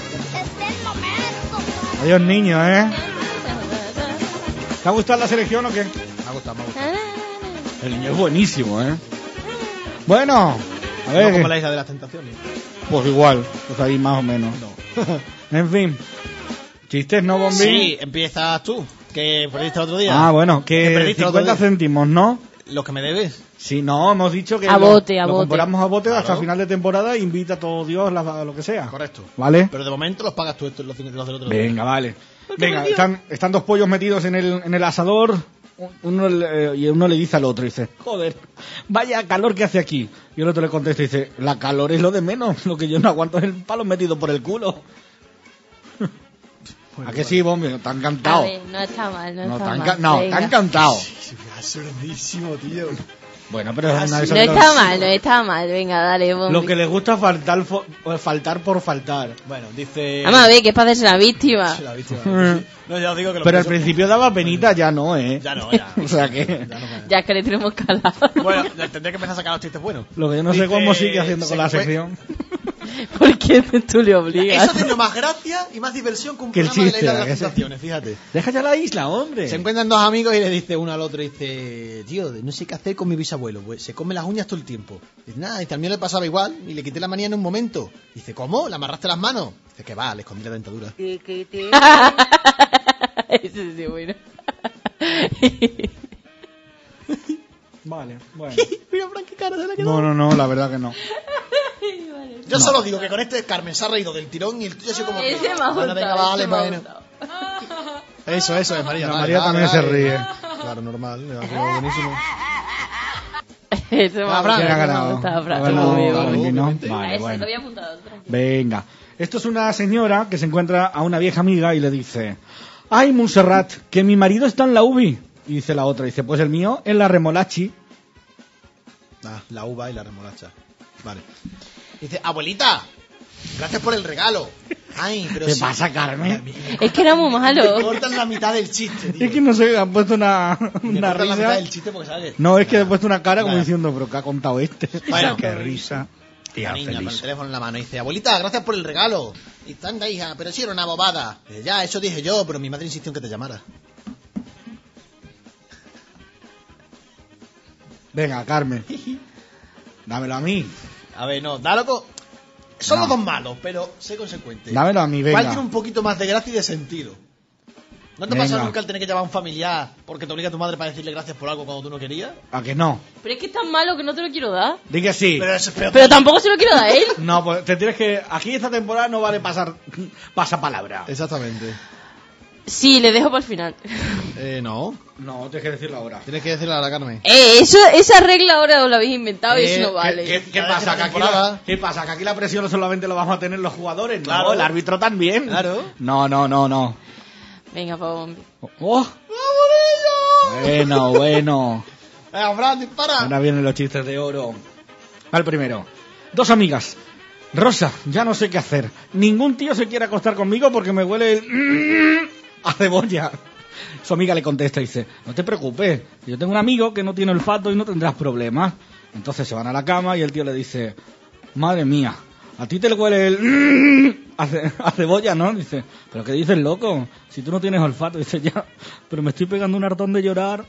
Adiós, niño, ¿eh? ¿Te ha gustado la selección o qué? Me ha gustado, me ha gustado. El niño es buenísimo, ¿eh? Bueno, a No ver. como la isla de las tentaciones. Pues igual, pues ahí más o menos. En fin. ¿Chistes, no, Bombi? Sí, empiezas tú. Que perdiste el otro día. Ah, bueno, Que que perdiste el otro cincuenta día. céntimos, ¿no? Los que me debes. Sí, no, hemos dicho que A lo, bote, a lo bote. compramos a bote hasta Claro. final de temporada e invita a todo Dios la- lo que sea. Correcto. ¿Vale? Pero de momento los pagas tú estos, los, los del otro día. Venga, vale. Venga, están, están dos pollos metidos en el, en el asador. uno le- y uno le dice al otro, dice, joder, vaya calor que hace aquí. Y el otro le contesta y dice, la calor es lo de menos, lo que yo no aguanto es el palo metido por el culo. ¿A que sí, Bombi? Te han A encantado. ver, no está mal, no, No, te está han mal. enca- no, te Venga. han encantado. Absurdísimo, tío. Bueno, pero es una de esas No de está los- mal, no está mal. Venga, dale, Bombi. Lo que le gusta faltar, fo- faltar por faltar. Bueno, dice... Vamos a ver, que es para hacerse la víctima. Sí, la víctima. No, ya os digo que lo Pero al pienso- principio daba penita, ya no, ¿eh? Ya no, ya. O sea que... Ya no me- Ya es que le tenemos calado. Bueno, ya tendré que empezar a sacar los chistes buenos. Lo que yo no sé Dice, cómo sigue haciendo se con la fue- sección. ¿Por qué tú le obligas? Eso tiene más gracia y más diversión que un Que el programa chiste, de la isla ¿a de que las sí? tentaciones, fíjate. Deja ya la isla, hombre. Se encuentran dos amigos y le dice uno al otro, dice, tío, no sé qué hacer con mi bisabuelo, pues se come las uñas todo el tiempo. Dice, nada, dice, al mío le pasaba igual y le quité la manía en un momento. Dice, ¿cómo? ¿Le amarraste las manos? Dice, que va, le escondí la dentadura. Ese sí, bueno. Vale, bueno. Mira, Fran, qué cara se le ha quedado. No, no, no, la verdad que no. Yo solo digo que con este Carmen se ha reído del tirón y el tuyo ha sido como que... Ese me ha Bueno, gustado, venga, ese vale, me ha bueno. gustado. Eso, eso es, María. La vale, María vale, también se vale. ríe. Claro, normal, le ha sido buenísimo. Ese me ha Ah, Fran, gustado, ¿Quién ha ese me ha ganado? gustado, Fran. Ha ganado Muy bien, muy Bombi, bien. ¿no? obviamente. A Vale, ese lo bueno. había apuntado, tranquilo. Venga. Esto es una señora que se encuentra a una vieja amiga y le dice, ay, Montserrat, que mi marido está en la U B I. Y dice la otra, dice, pues el mío en la remolachi. Ah, la uva y la remolacha. Vale. Dice, abuelita, gracias por el regalo. Ay, pero ¿Qué sí. pasa, Carmen? Es que era muy Me malo. cortan la mitad del chiste, tío. Es que no sé, han puesto una, Me una cortan la mitad risa. del chiste porque sabes. No, es que he puesto una cara como Nada. diciendo, pero ¿qué ha contado este? Bueno. Qué risa. La Tía, niña con el feliz. teléfono en la mano dice, abuelita, gracias por el regalo. Y tanta hija, pero sí era una bobada. Dice, ya, eso dije yo, pero mi madre insistió en que te llamara. Venga, Carmen. Dámelo a mí. A ver, no, da loco. Son No. los dos malos, pero sé consecuente. Dámelo a mí, ¿Cuál venga. tiene un poquito más de gracia y de sentido? ¿No te Venga. pasa nunca el tener que llamar a un familiar porque te obliga a tu madre para decirle gracias por algo cuando tú no querías? ¿A que no? Pero es que es tan malo que no te lo quiero dar. Di que sí. Pero eso es peor. Pero tampoco se lo quiero dar a él. No, pues te tienes que... Aquí esta temporada no vale pasar... Pasa palabra. Exactamente. Sí, le dejo para el final. Eh, no. No, tienes que decirlo ahora. Tienes que decirle a la Carmen. Eh, eso, esa regla ahora os la habéis inventado y Eh, eso no ¿qué- vale. ¿Qué, qué Ya pasa? desde ¿Que la aquí la, temporada. ¿Qué pasa? ¿Que aquí la presión solamente lo vamos a tener los jugadores? Claro. No, el árbitro también. Claro. No, no, no, no. Venga, pa' Bombi. Oh. Bueno, bueno. Venga, Fran, dispara. Ahora vienen los chistes de oro. Al primero. Dos amigas. Rosa, ya no sé qué hacer. Ningún tío se quiere acostar conmigo porque me huele el... a cebolla. Su amiga le contesta y dice, no te preocupes, yo tengo un amigo que no tiene olfato y no tendrás problemas. Entonces se van a la cama y el tío le dice, madre mía, a ti te le huele el... a, ce- a cebolla, ¿no? Dice, pero ¿qué dices, loco? Si tú no tienes olfato. Dice, ya, pero me estoy pegando un hartón de llorar.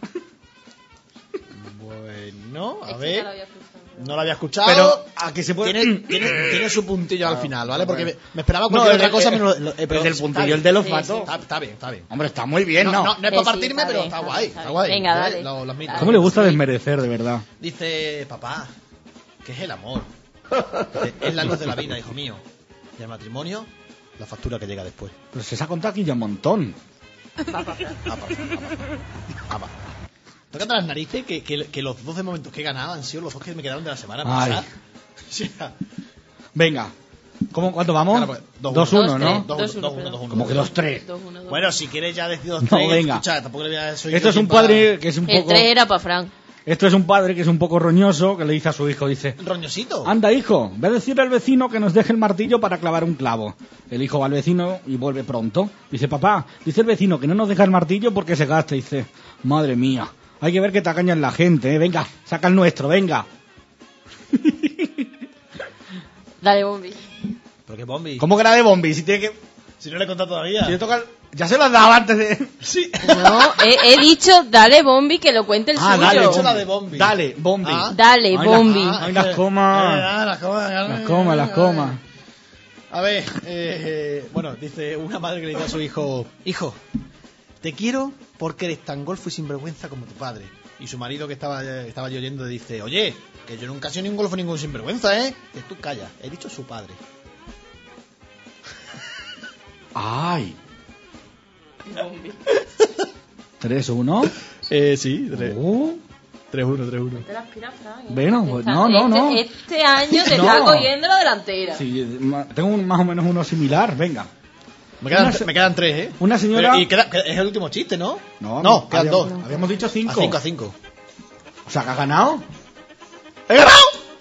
Bueno, a Es que ver. ya lo había escuchado. No lo había escuchado. Pero a que se puede... Tiene, tiene, tiene su puntillo al final, ¿vale? Porque me, bueno. me esperaba No, cualquier el- otra cosa el- menos... lo- eh, pero el del está puntillo, bien. el del Sí, olfato. sí. Está, está bien, está bien. Hombre, está muy bien, No, ¿no? no, no es Sí, para sí, partirme, está pero bien, está está guay, bien, está está guay. bien. Venga, ¿eh? dale. Lo- lo admito. ¿Cómo le gusta desmerecer, de verdad? Dice, papá, ¿qué es el amor? Dice, es la luz de la vida, hijo mío. Y el matrimonio, la factura que llega después. Pero se se ha contado aquí ya un montón. Apa, apa, apa. Tócate las narices que, que, que los doce momentos que he ganado han sido los dos que me quedaron de la semana Ay. pasada. O sea, Venga. ¿Cómo, ¿Cuánto vamos? Claro, pues, dos, dos uno. uno, ¿no? Dos, dos, dos, dos, uno, uno, perdón. dos, uno. Como que dos tres. Dos, uno, dos. Bueno, si quieres ya decido No, tres. venga. Escucha, tampoco le voy a... soy Esto yo es un quien para- padre que es un El poco... tres era para Fran. Esto es un padre que es un poco roñoso, que le dice a su hijo, dice... Roñosito. Anda, hijo, ve a decirle al vecino que nos deje el martillo para clavar un clavo. El hijo va al vecino y vuelve pronto. Dice, papá, dice el vecino que no nos deja el martillo porque se gasta. Dice, madre mía, hay que ver que te acañan la gente, ¿eh? Venga, saca el nuestro, venga. Dale, Bombi. ¿Pero qué bombi? ¿Cómo que era de Bombi? Si tiene que... Si no le he contado todavía. Si le toca... Ya se lo has dado antes de... Sí. No, he, he dicho, dale, Bombi, que lo cuente el Ah, suyo. dale, He dicho Bombi. la de Bombi. Dale, Bombi. Ah. Dale, Ay, la- Bombi. ah. Ay, las comas. Eh, ah, las comas. Las comas, las comas. A ver, eh, eh, bueno, dice una madre que le dice a su hijo, hijo, te quiero porque eres tan golfo y sinvergüenza como tu padre. Y su marido que estaba, eh, estaba yo oyendo dice, oye, que yo nunca he sido ningún golfo ningún sinvergüenza, ¿eh? Que tú callas, he dicho su padre. Ay. tres uno. Eh, sí, tres Uh, uno, tres uno. Te la aspiras, Fran, ¿eh? Bueno, pues, Esta- no, no, este, no. Este año te No. está cogiendo la delantera. sí, ma- tengo un- más o menos uno similar, venga. Me quedan, Una se- me quedan tres, ¿eh? Una señora... Pero- y queda, queda- es el último chiste, ¿no? No, no quedan habíamos, dos. Habíamos dicho cinco. A cinco, a cinco. O sea, que has ganado. ¡He ganado!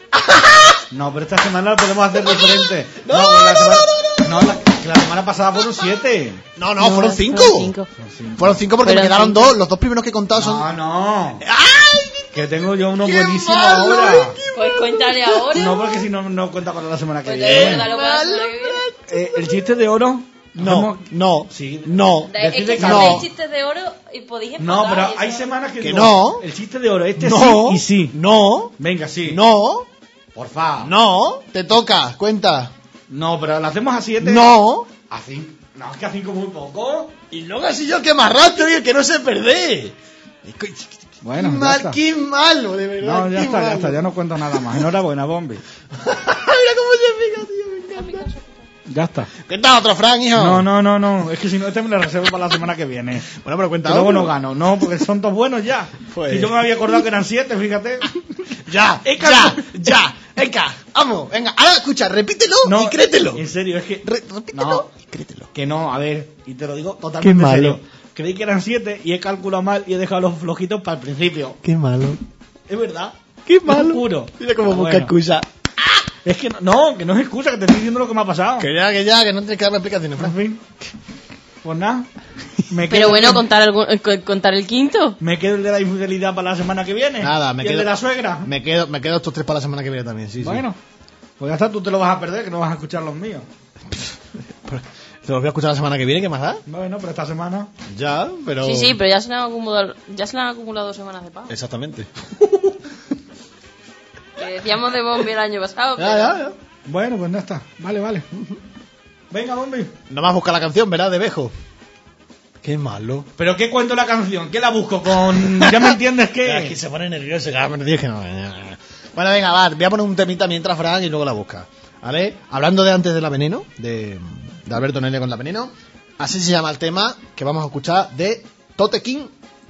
No, pero esta semana lo podemos hacer diferente. No, que no, la no, semana, no, no, la, que la semana pasada fueron siete. No, no, fueron cinco. Fueron cinco. Fueron cinco porque Fueron me quedaron cinco. dos. Los dos primeros que he contado son. No, no. ¡Ay! Que tengo yo uno ¡Qué buenísimo malo, ahora. eh, qué Pues cuéntale ahora. No, porque si no, no cuenta para la semana que Pues viene. recuérdalo para la semana que viene. Eh, el chiste de oro. No, hacemos- no, Sí. no. Da- Es Decide que que si no. hacéis chistes de oro y podéis empatar. No, pero eso. hay semanas que, Que digo, no. El chiste de oro, este No. sí y sí. No, Venga, sí. no, Porfa. no. Te toca, cuenta. No, pero lo hacemos a siete. No. A cinco. No, es que a cinco muy poco. Y luego así yo el que más rato y el que no se perder. Bueno, ya Mal, está. qué malo, de verdad. No, ya qué está, ya malo. está, ya no cuento nada más. Enhorabuena, Bombi. Mira cómo se pega, tío, me encanta. Ya está. Cuenta otro, Fran, hijo. No, no, no, no. Es que si no, este me lo reservo para la semana que viene. Bueno, pero cuenta Que luego otro. no gano. No, porque son todos buenos ya. Pues- Y yo me había acordado que eran siete, fíjate. Ya, He ya, calculado- ya. Venga, vamos, venga. Ahora escucha, repítelo No, y créetelo. En serio, es que. Re- repítelo No. y créetelo. Que no, a ver, y te lo digo totalmente Qué malo. serio. Creí que eran siete y he calculado mal y he dejado los flojitos para el principio. Qué malo. Es verdad. Qué Te lo juro. Mira cómo Ah, busca bueno. excusa. Es que no, no, que no es excusa, que te estoy diciendo lo que me ha pasado. Que ya, que ya, que no tienes que darme explicaciones, En Fran. fin. Pues nada. Me Pero quedo bueno, con- contar, algún- eh, co- contar el quinto. Me quedo el de la infidelidad para la semana que viene. Nada, me ¿Y quedo. el de la suegra. Me quedo, me quedo estos tres para la semana que viene también, sí, Bueno, pues ya está, tú te lo vas a perder, que no vas a escuchar los míos. sí. Te los voy a escuchar la semana que viene, ¿qué más da? Bueno, pero esta semana. Ya, pero. Sí, sí, pero ya se le han acumulado, ya se le han acumulado dos semanas de pago. Exactamente. Que decíamos de Bombi el año pasado. Ya, pero- ya, ya. Bueno, pues ya está. Vale, vale. Venga, Bombi. Nomás busca la canción, ¿verdad? De Bejo. Qué malo. ¿Pero qué cuento la canción? ¿Qué la busco con...? ¿Ya me entiendes Ya, es que qué? se pone nervioso, ya me dije no. Bueno, venga, va, voy a poner un temita mientras Fran y luego la busca. ¿Vale? Hablando de antes de la veneno, de, de Alberto Nene con la veneno, así se llama el tema que vamos a escuchar de Tote King.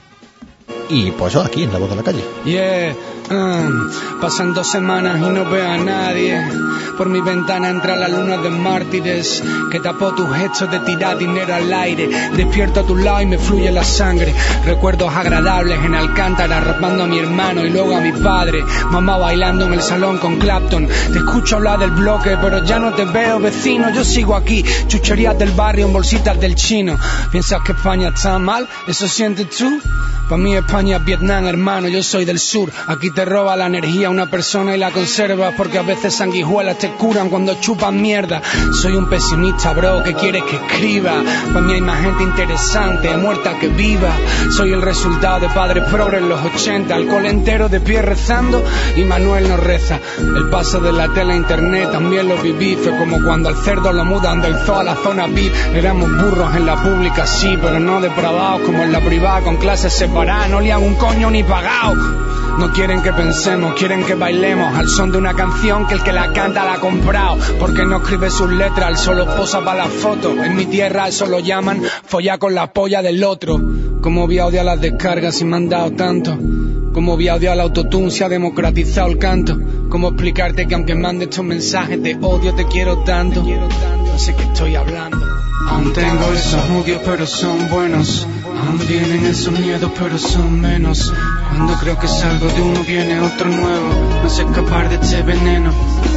Y pues eso, aquí en La Voz de la Calle. Yeah, um, pasan dos semanas y no veo a nadie. Por mi ventana entra la luna de mártires que tapó tus gestos de tirar dinero al aire. Despierto a tu lado y me fluye la sangre. Recuerdos agradables en Alcántara, rapando a mi hermano y luego a mi padre. Mamá bailando en el salón con Clapton. Te escucho hablar del bloque, pero ya no te veo, vecino. Yo sigo aquí, chucherías del barrio en bolsitas del chino. ¿Piensas que España está mal? ¿Eso sientes tú? Pa' mí España es Vietnam, hermano, yo soy del sur. Aquí te roba la energía una persona y la conservas, porque a veces sanguijuelas te curan cuando chupan mierda. Soy un pesimista, bro, que quieres que escriba. Pa' mí hay más gente interesante, muerta que viva. Soy el resultado de padres progres en los ochenta. Alcohol entero de pie rezando y Manuel nos reza. El paso de la tele a internet también lo viví. Fue como cuando al cerdo lo mudan del zoo a la zona V I P. Éramos burros en la pública, sí, pero no depravados como en la privada con clases separadas. No lian un coño ni pagao. No quieren que pensemos, quieren que bailemos al son de una canción que el que la canta la ha comprado. Porque no escribe sus letras, él solo posa para la foto. En mi tierra eso lo llaman follar con la polla del otro. Como voy a odiar las descargas y me han dado tanto. Como voy a odiar el autotune, se ha democratizado el canto. Cómo explicarte que aunque mande estos mensajes de odio te quiero tanto. No sé qué estoy hablando. Aún tengo esos odios pero son buenos. Aún vienen esos miedos pero son menos. Cuando creo que salgo de uno viene otro nuevo. No sé escapar de este veneno.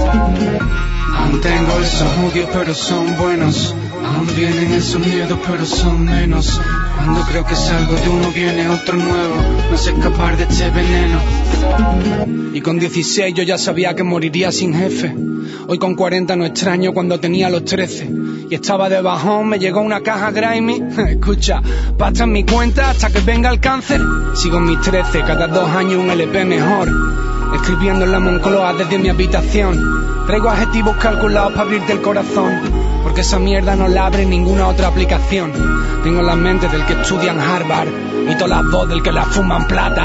Aún tengo esos odios pero son buenos. Aún vienen esos miedos pero son menos. Cuando creo que salgo de uno viene otro nuevo. No sé escapar de este veneno. Y con dieciséis yo ya sabía que moriría sin jefe. Hoy con cuarenta no extraño cuando tenía los trece. Y estaba de bajón, me llegó una caja grimy. Escucha, pasta en mi cuenta hasta que venga el cáncer. Sigo en mis trece, cada dos años un L P mejor. Escribiendo en la Moncloa desde mi habitación. Traigo adjetivos calculados para abrirte el corazón. Porque esa mierda no la abre ninguna otra aplicación. Tengo la mente del que estudia en Harvard y toda la voz del que la fuma en plata.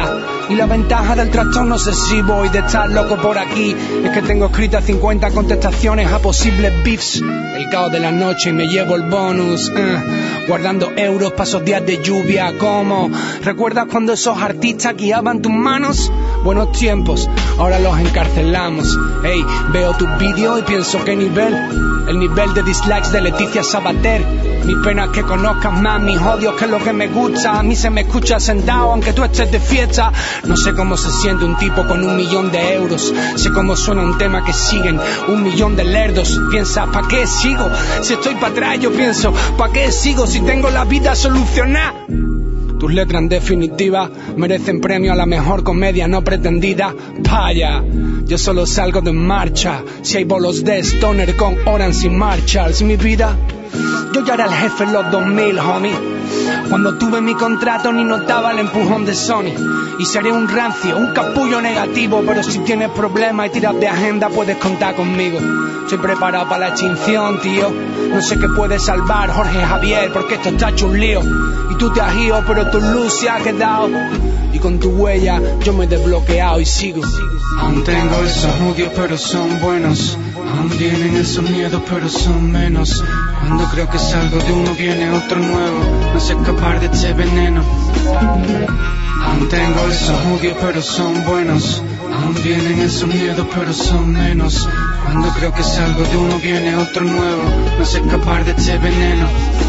Y la ventaja del trastorno obsesivo y de estar loco por aquí es que tengo escritas cincuenta contestaciones a posibles beefs. El caos de la noche y me llevo el bonus, uh, guardando euros para esos días de lluvia. ¿Cómo? ¿Recuerdas cuando esos artistas guiaban tus manos? Buenos tiempos, ahora los encarcelamos. Hey, veo tus vídeos y pienso qué nivel. El nivel de dislikes de Leticia Sabater. Mi pena es que conozcas más mis odios que lo que me gusta. A mí se me escucha sentado aunque tú estés de fiesta. No sé cómo se siente un tipo con un millón de euros. Sé cómo suena un tema que siguen un millón de lerdos. Piensa, ¿pa' qué sigo? Si estoy para atrás yo pienso, ¿pa' qué sigo si tengo la vida solucionada? Tus letras en definitiva merecen premio a la mejor comedia no pretendida. Vaya, yo solo salgo de marcha si hay bolos de Stoner con Orange y Marshalls. Mi vida, yo ya era el jefe en los dos mil, homie. Cuando tuve mi contrato ni notaba el empujón de Sony. Y seré un rancio, un capullo negativo, pero si tienes problemas y tiras de agenda puedes contar conmigo. Estoy preparado para la extinción, tío. No sé qué puede salvar Jorge Javier porque esto está hecho un lío. Y tú te has ido pero tu luz se ha quedado. Y con tu huella yo me he desbloqueado y sigo. Aún tengo esos odios pero son buenos. Aún vienen esos miedos pero son menos. Cuando creo que salgo de uno viene otro nuevo. No sé escapar de este veneno. Aún tengo esos odios pero son buenos. Aún vienen esos miedos pero son menos. Cuando creo que salgo de uno viene otro nuevo. No sé escapar de este veneno.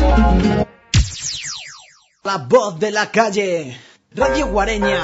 La voz de la calle, Radio Guareña.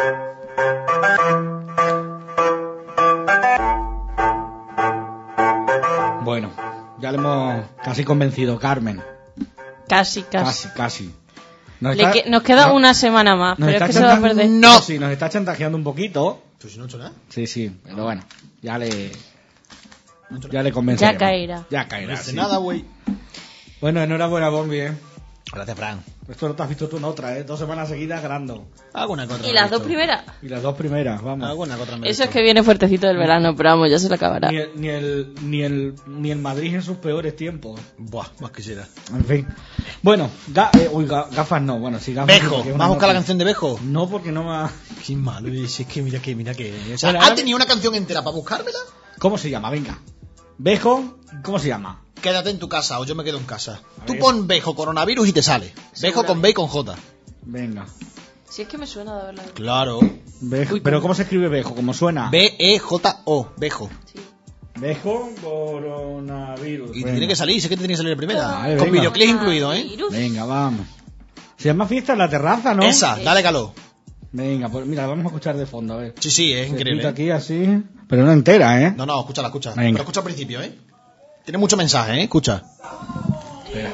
Bueno, ya le hemos casi convencido, Carmen. Casi, casi. Casi, casi. Nos, Le está- que- nos queda no- una semana más, nos pero es está que se va a chantaje- perder. No. Sí, nos está chantajeando un poquito. Pues si no he hecho nada. Sí, sí, pero bueno, ya le... Ya le convenceremos. Ya caerá. Ya No caerá, hice sí. nada, güey. Bueno, enhorabuena, Bombi, ¿eh? Gracias, Fran. Esto no te has visto tú en otra, ¿eh? Dos semanas seguidas ganando. Alguna que otra ¿Y me las he dos visto. primeras? Y las dos primeras, vamos. Alguna que otra me he Eso es visto. que viene fuertecito del verano, pero vamos, ya se lo acabará. Ni el, ni, el, ni, el, ni el Madrid en sus peores tiempos. Buah, más quisiera. En fin. Bueno, ga- eh, uy, ga- gafas no. Bueno, sí, gafas. Bejo. porque es una ¿Vas a buscar la nota- canción de Bejo? No, porque no me ha... Qué malo, es es que mira que, mira que... O sea, Bueno, ¿ha ahora- tenido una canción entera para buscármela? ¿Cómo se llama? Venga. Bejo, ¿cómo se llama? Quédate en tu casa o yo me quedo en casa. A Tú ver. pon Bejo coronavirus y te sale. Bejo con B y con J. Venga. Si es que me suena de haberla visto. Claro. Bejo. Uy, Pero ¿cómo? ¿cómo se escribe Bejo? ¿Cómo suena? B E J O. Bejo. Sí. Bejo coronavirus. Y te Venga. tiene que salir, sé que te tiene que salir la primera. Vale, con venga. videoclip incluido, ¿eh? Virus. Venga, vamos. Se llama Fiesta en la Terraza, ¿no? Esa, dale calor. Venga, pues mira, vamos a escuchar de fondo, a ver. Sí, sí, es Se increíble. escucha ¿eh? aquí así. Pero no entera, ¿eh? No, no, escúchala, escucha. Venga. Pero escucha al principio, ¿eh? Tiene mucho mensaje, ¿eh? Escucha. Espera.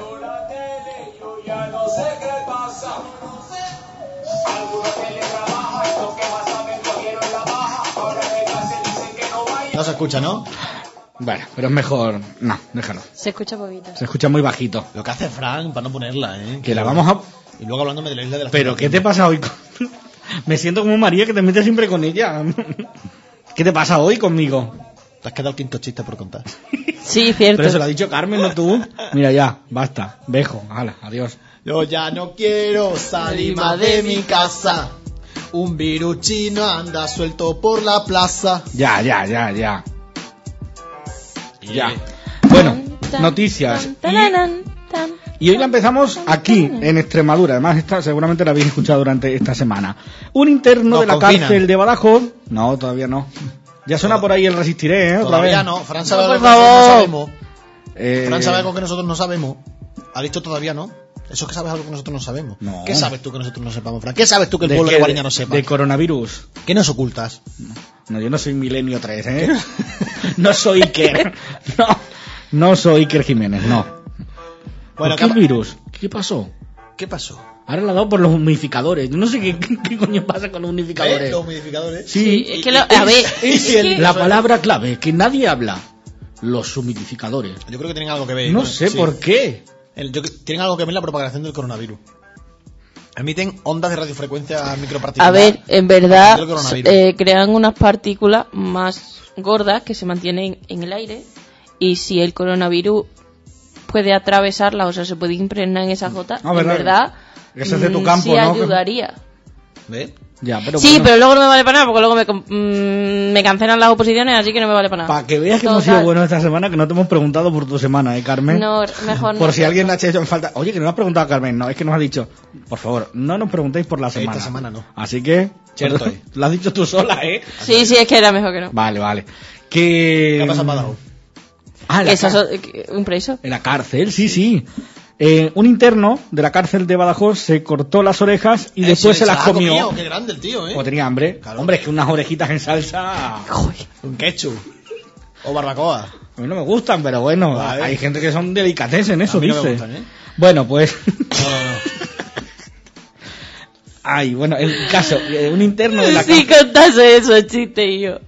No se escucha, ¿no? Bueno, pero es mejor... No, déjalo. Se escucha poquito. Se escucha muy bajito. Lo que hace Frank para no ponerla, ¿eh? Que la vamos a... Y luego hablándome de la isla de las Pero, ¿qué te Tentaciones. pasa hoy? con- Me siento como María, que te metes siempre con ella. ¿Qué te pasa hoy conmigo? Te has quedado el quinto chiste por contar. Sí, cierto. Pero eso lo ha dicho Carmen, no tú. Mira ya, basta. Bejo, hala, adiós. Yo ya no quiero salir más de mi casa. Un virus chino anda suelto por la plaza. Ya, ya, ya, ya. Y Ya. Bueno, Tan, tan, noticias. tan, Y, taranan, tan. y hoy la empezamos aquí, en Extremadura. Además, esta seguramente la habéis escuchado durante esta semana. Un interno Nos de la confinan. cárcel de Badajoz. No, todavía no. Ya suena por ahí el Resistiré, ¿eh? Otra Todavía vez. no. Fran sabe No, algo por que nosotros no favor. sabemos. Eh, Fran sabe algo que nosotros no sabemos. Ha dicho todavía no. Eso es que sabes algo que nosotros no sabemos. No. ¿Qué sabes tú que nosotros no sepamos, Fran? ¿Qué sabes tú que el ¿de pueblo qué? de Guareña no sepa? De coronavirus. ¿Qué nos ocultas? No, yo no soy Milenio tres, ¿eh? No soy Iker. No, no soy Iker Jiménez, no. Bueno, ¿Por qué el ¿qué, virus? ¿Qué pasó? ¿qué pasó? Ahora lo ha dado por los humidificadores. Yo no sé qué, qué, qué coño pasa con los humidificadores. ¿Eh? Los humidificadores. Sí, Es que lo- a ver, es es el- que- la palabra clave que nadie habla. Los humidificadores. Yo creo que tienen algo que ver. No con- sé sí. por qué. El- yo- tienen algo que ver en la propagación del coronavirus. Emiten ondas de radiofrecuencia microparticular. A ver, en verdad del coronavirus. eh, crean unas partículas más gordas que se mantienen en el aire y si el coronavirus puede atravesarla, o sea, se puede impregnar en esa jota, Ah, en verdad. verdad Ese es de tu mm, campo, sí ¿no? ayudaría. ¿Ves? Ya, pero sí, bueno, pero luego no me vale para nada, porque luego me, com- mm, me cancelan las oposiciones, así que no me vale para nada. para que veas que Total. hemos sido buenos esta semana, que no te hemos preguntado por tu semana, ¿eh, Carmen? No, mejor no. Por si alguien le ha hecho en falta. Oye, que no has preguntado a Carmen, no, es que nos ha dicho, por favor, no nos preguntéis por la semana. Esta semana no. Así que, Cierto, eh. lo has dicho tú sola, ¿eh? Sí, sí, es que era mejor que no. Vale, vale. Que... ¿Qué pasa en Badajoz? Ah, la Eso es car- o- un preso. en la cárcel, sí, sí. Eh, un interno de la cárcel de Badajoz se cortó las orejas y Eh, después si se le las ha comió. comido, Qué grande el tío, ¿eh? Como tenía hambre. Claro. Hombre, es que unas orejitas en salsa... Un ketchup. O barbacoa. A mí no me gustan, pero bueno, Vale. hay gente que son delicatessen, eso A mí no dice. me gustan, ¿eh? Bueno, pues... No, no, no. Ay, bueno, el caso, eh, un interno de la Sí, cárcel... contase eso, chiste, y yo.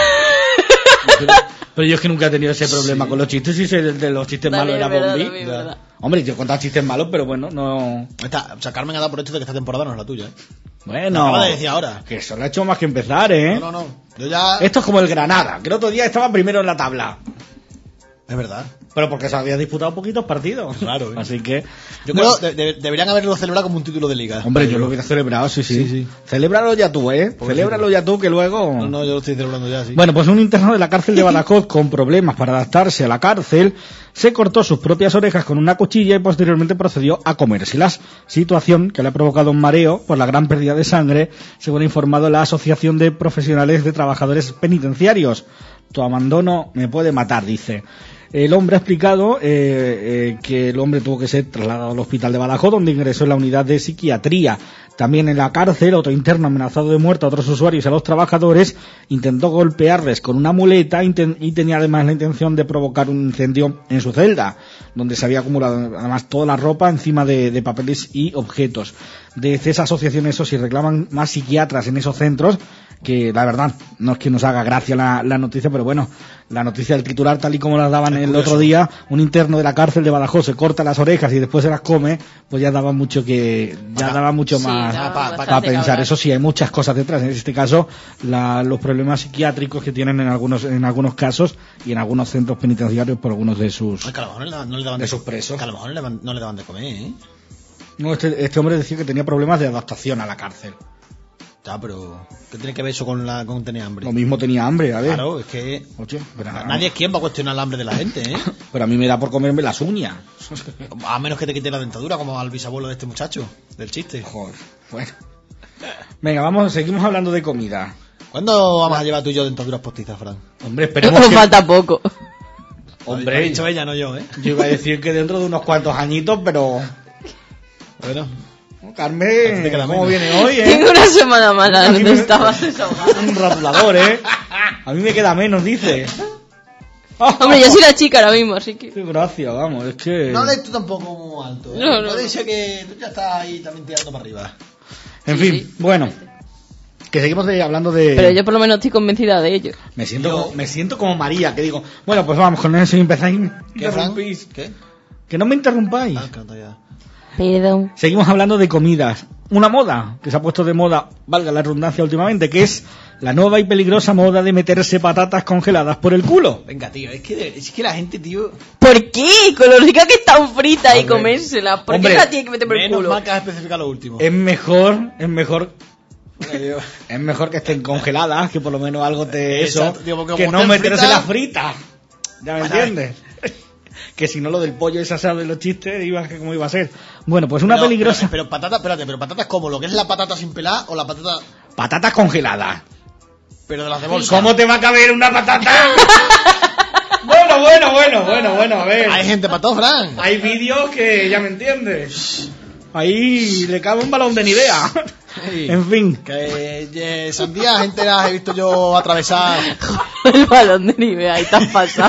Pero, pero yo es que nunca he tenido ese problema con los chistes, y de, de los chistes malos También era es verdad, Bombi. también es verdad. Hombre, yo he contado chistes malos, pero bueno, no... Esta, o sea, Carmen ha dado por hecho de que esta temporada no es la tuya, ¿eh? Bueno, Lo acaba de decir ahora. que eso lo ha hecho más que empezar, ¿eh? No, no, no. Yo ya... Esto es como el Granada, que el otro día estaba primero en la tabla. Es verdad. Pero porque se había disputado poquitos partidos. Claro, ¿eh? Así que... Yo Bueno, creo que de- de- deberían haberlo celebrado como un título de liga. hombre, yo lo hubiera celebrado, sí, sí. Sí, sí. Celébralo ya tú, ¿eh? Celébralo ya tú, que luego... No, no, yo lo estoy celebrando ya, sí. Bueno, pues un interno de la cárcel de Badajoz con problemas para adaptarse a la cárcel se cortó sus propias orejas con una cuchilla y posteriormente procedió a comérselas. Situación que le ha provocado un mareo por la gran pérdida de sangre, según ha informado la Asociación de Profesionales de Trabajadores Penitenciarios. Tu abandono me puede matar, dice. El hombre ha explicado eh, eh, que el hombre tuvo que ser trasladado al hospital de Badajoz, donde ingresó en la unidad de psiquiatría. También en la cárcel, otro interno amenazado de muerte a otros usuarios y a los trabajadores intentó golpearles con una muleta inten- y tenía además la intención de provocar un incendio en su celda, donde se había acumulado además toda la ropa encima de, de papeles y objetos. Desde esa asociación, eso sí, reclaman más psiquiatras en esos centros, que la verdad no es que nos haga gracia la, la noticia, pero bueno, la noticia del titular tal y como la daban el otro día, un interno de la cárcel de Badajoz se corta las orejas y después se las come, pues ya daba mucho que ya daba mucho Sí, más daba para bastante que pensar. hablar. Eso sí, hay muchas cosas detrás. En este caso, la- los problemas psiquiátricos que tienen en algunos en algunos casos y en algunos centros penitenciarios por algunos de sus Ay, que a lo mejor no le daban, no le daban de sus presos. Que a lo mejor no le daban, no le daban de comer, ¿eh? No, este, este hombre decía que tenía problemas de adaptación a la cárcel. Ya, pero... ¿Qué tiene que ver eso con, la, con tener hambre? Lo mismo tenía hambre, a ver. Claro, es que... Oye, pero, Nadie es quien va a cuestionar el hambre de la gente, ¿eh? pero a mí me da por comerme las uñas. A menos que te quite la dentadura, como al bisabuelo de este muchacho, del chiste. Joder, bueno. Venga, vamos, seguimos hablando de comida. ¿Cuándo vamos a llevar tú y yo dentaduras postizas, Fran? Hombre, esperemos Nos que... falta poco. Lo ha Hombre, dicho ella, no yo, ¿eh? yo iba a decir que dentro de unos cuantos añitos, pero... Bueno, Oh, A ti Carmen, te queda ¿cómo menos. viene hoy, eh? Tengo una semana mala A mí donde me- estabas desahogado. Un ratulador, ¿eh? A mí me queda menos, dice. Hombre, yo soy la chica ahora mismo, así que... Qué gracia, vamos, es que... no hables tú tampoco muy alto, ¿eh? No, no, Puede no. ser que tú ya estás ahí también tirando para arriba. En Sí, fin, sí. bueno. Que seguimos de- hablando de... Pero yo por lo menos estoy convencida de ello. Me siento, Yo- como, me siento como María, que digo... Bueno, pues vamos con eso y empezáis... ¿Qué, Fran? interrumpís. ¿Qué? Que no me interrumpáis. Ah, que no te había- Perdón. Seguimos hablando de comidas. Una moda que se ha puesto de moda, valga la redundancia últimamente, que es la nueva y peligrosa moda de meterse patatas congeladas por el culo. Venga, tío, es que, de- es que la gente, tío... ¿Por qué? Con lo rica que están fritas y Hombre. comérselas. ¿Por Hombre, qué la tiene que meter por el Menos culo? mal que has especificado lo último. Es mejor, es mejor, Venga, tío. es mejor que estén congeladas, que por lo menos algo te eso, Exacto, tío, porque que como no estén meterse fritas- las fritas. ¿Ya me Bueno, entiendes? Que si no lo del pollo, esa sabe los chistes, iba, que cómo iba a ser. Bueno, pues una Pero- peligrosa... Pero, pero patata, espérate, pero patatas como lo que es la patata sin pelar o la patata... Patatas congeladas. Pero de las de bolsa. ¿Cómo te va a caber una patata? bueno, bueno, bueno, bueno, bueno, a ver. Hay gente para todo, Fran. Hay vídeos que ya me entiendes. Ahí le cabe un balón de Nivea. Sí. En fin. Que eh, sandías enteras he visto yo atravesar. El balón de nivel ahí tan pasado.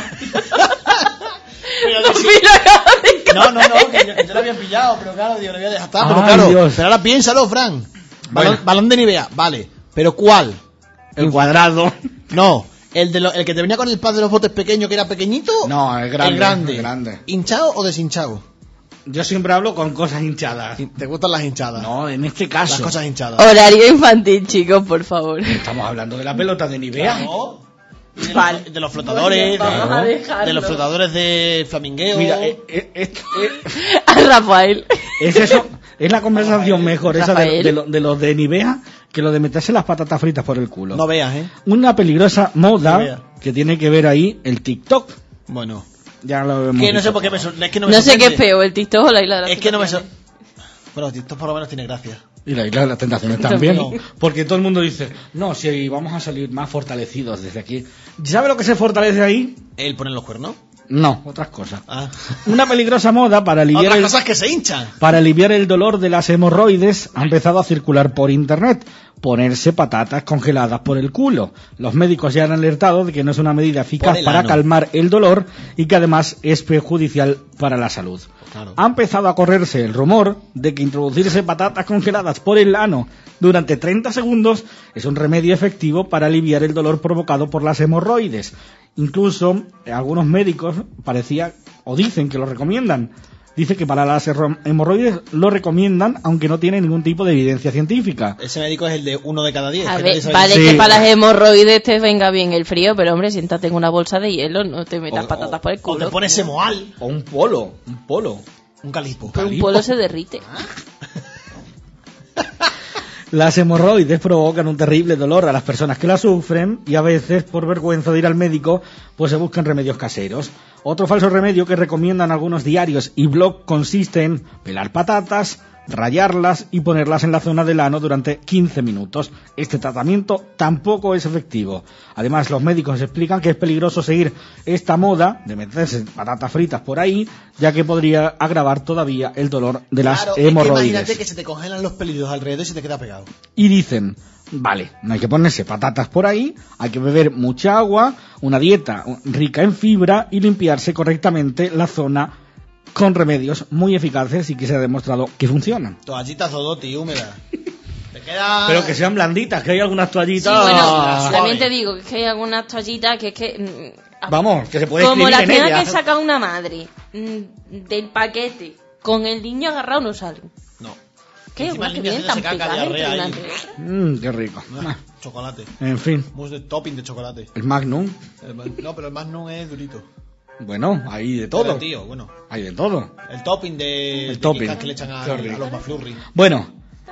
Pero Por que sí. fin lo acabas de No, no, no, coger. que yo, yo lo había pillado, pero claro, digo, lo voy a dejar estar. Pero Ay, claro, Dios. pero ahora piénsalo, Fran. Balón, Bueno. balón de Nivea, vale. Pero ¿cuál? El cuadrado. No, el, de lo- el que te venía con el pack de los botes pequeño, que era pequeñito. No, el grande, El grande. el grande. ¿Hinchado o deshinchado? Yo siempre hablo con cosas hinchadas. ¿Te gustan las hinchadas? No, en este Las caso. cosas hinchadas. Horario infantil, chicos, por favor. Estamos hablando de la pelota de Nivea. Claro. Y de, Vale. los, de los flotadores, Vamos a de, dejarlo. de los flotadores de flamingueo. Mira, eh, eh, esto, eh, A Rafael. es eso, es la conversación mejor esa de, Rafael. de lo- de los de Nivea que lo de meterse las patatas fritas por el culo. No veas, ¿eh? Una peligrosa No moda veas. que tiene que ver ahí el TikTok. Bueno. Ya lo hemos Que no sé dicho. por qué me sor- es que no me No sé qué es sorprende. peor, el TikTok o la isla de las Es que no me sor- tentaciones. Bueno, esto por lo menos tiene gracia. Y la isla de las tentaciones también. También. Porque todo el mundo dice, no, si vamos a salir más fortalecidos desde aquí. ¿Sabe lo que se fortalece ahí? ¿El poner los cuernos? No, otras cosas. Ah. Una peligrosa moda para aliviar Otras el... cosas que se hinchan. Para aliviar el dolor de las hemorroides ha empezado a circular por internet. Ponerse patatas congeladas por el culo. Los médicos ya han alertado de que no es una medida eficaz Por el para ano. calmar el dolor y que además es perjudicial para la salud. Claro. Ha empezado a correrse el rumor de que introducirse patatas congeladas por el ano durante treinta segundos es un remedio efectivo para aliviar el dolor provocado por las hemorroides. Incluso eh, algunos médicos parecía o dicen que lo recomiendan. Dice que para las herro- hemorroides lo recomiendan, aunque no tiene ningún tipo de evidencia científica. Ese médico es el de uno de cada diez. A que ver, nadie sabe vale Sí. que para las hemorroides te venga bien el frío, pero hombre, siéntate en una bolsa de hielo, no te metas O- patatas por el O culo. te pones semoal. O un polo, un polo. Un calipo. Pero un polo se derrite. Las hemorroides provocan un terrible dolor a las personas que la sufren y a veces, por vergüenza de ir al médico, pues se buscan remedios caseros. Otro falso remedio que recomiendan algunos diarios y blogs consiste en pelar patatas, rallarlas y ponerlas en la zona del ano durante quince minutos. Este tratamiento tampoco es efectivo. Además, los médicos explican que es peligroso seguir esta moda de meterse patatas fritas por ahí, ya que podría agravar todavía el dolor de las Claro, es que hemorroides. imagínate que se te congelan los pelillos alrededor y se te queda pegado. Y dicen, vale, no hay que ponerse patatas por ahí, hay que beber mucha agua, una dieta rica en fibra y limpiarse correctamente la zona con remedios muy eficaces y que se ha demostrado que funcionan. Toallitas Dodoti húmedas. Te queda... Pero que sean blanditas, que hay algunas Sí, toallitas... bueno, suave. también te digo que es que hay algunas toallitas que es que... mm, Vamos, que se puede como escribir la en tenga ellas. que sacar una madre mm, del paquete con el niño agarrado no salen. No. ¿Qué? Encima Una que el niño vienen haciéndose tan caca, pegadas entre diarrea una ahí. y otra. Mmm, qué rico. Ah, chocolate. En fin, Mousse de topping de chocolate. el Magnum, El ma- No, pero el Magnum es durito. bueno, hay de Todo, todo. tío, bueno. Hay de todo. El topping de... El de topping. Kit Kat que le echan a, Qué a rico. los McFlurry. Bueno,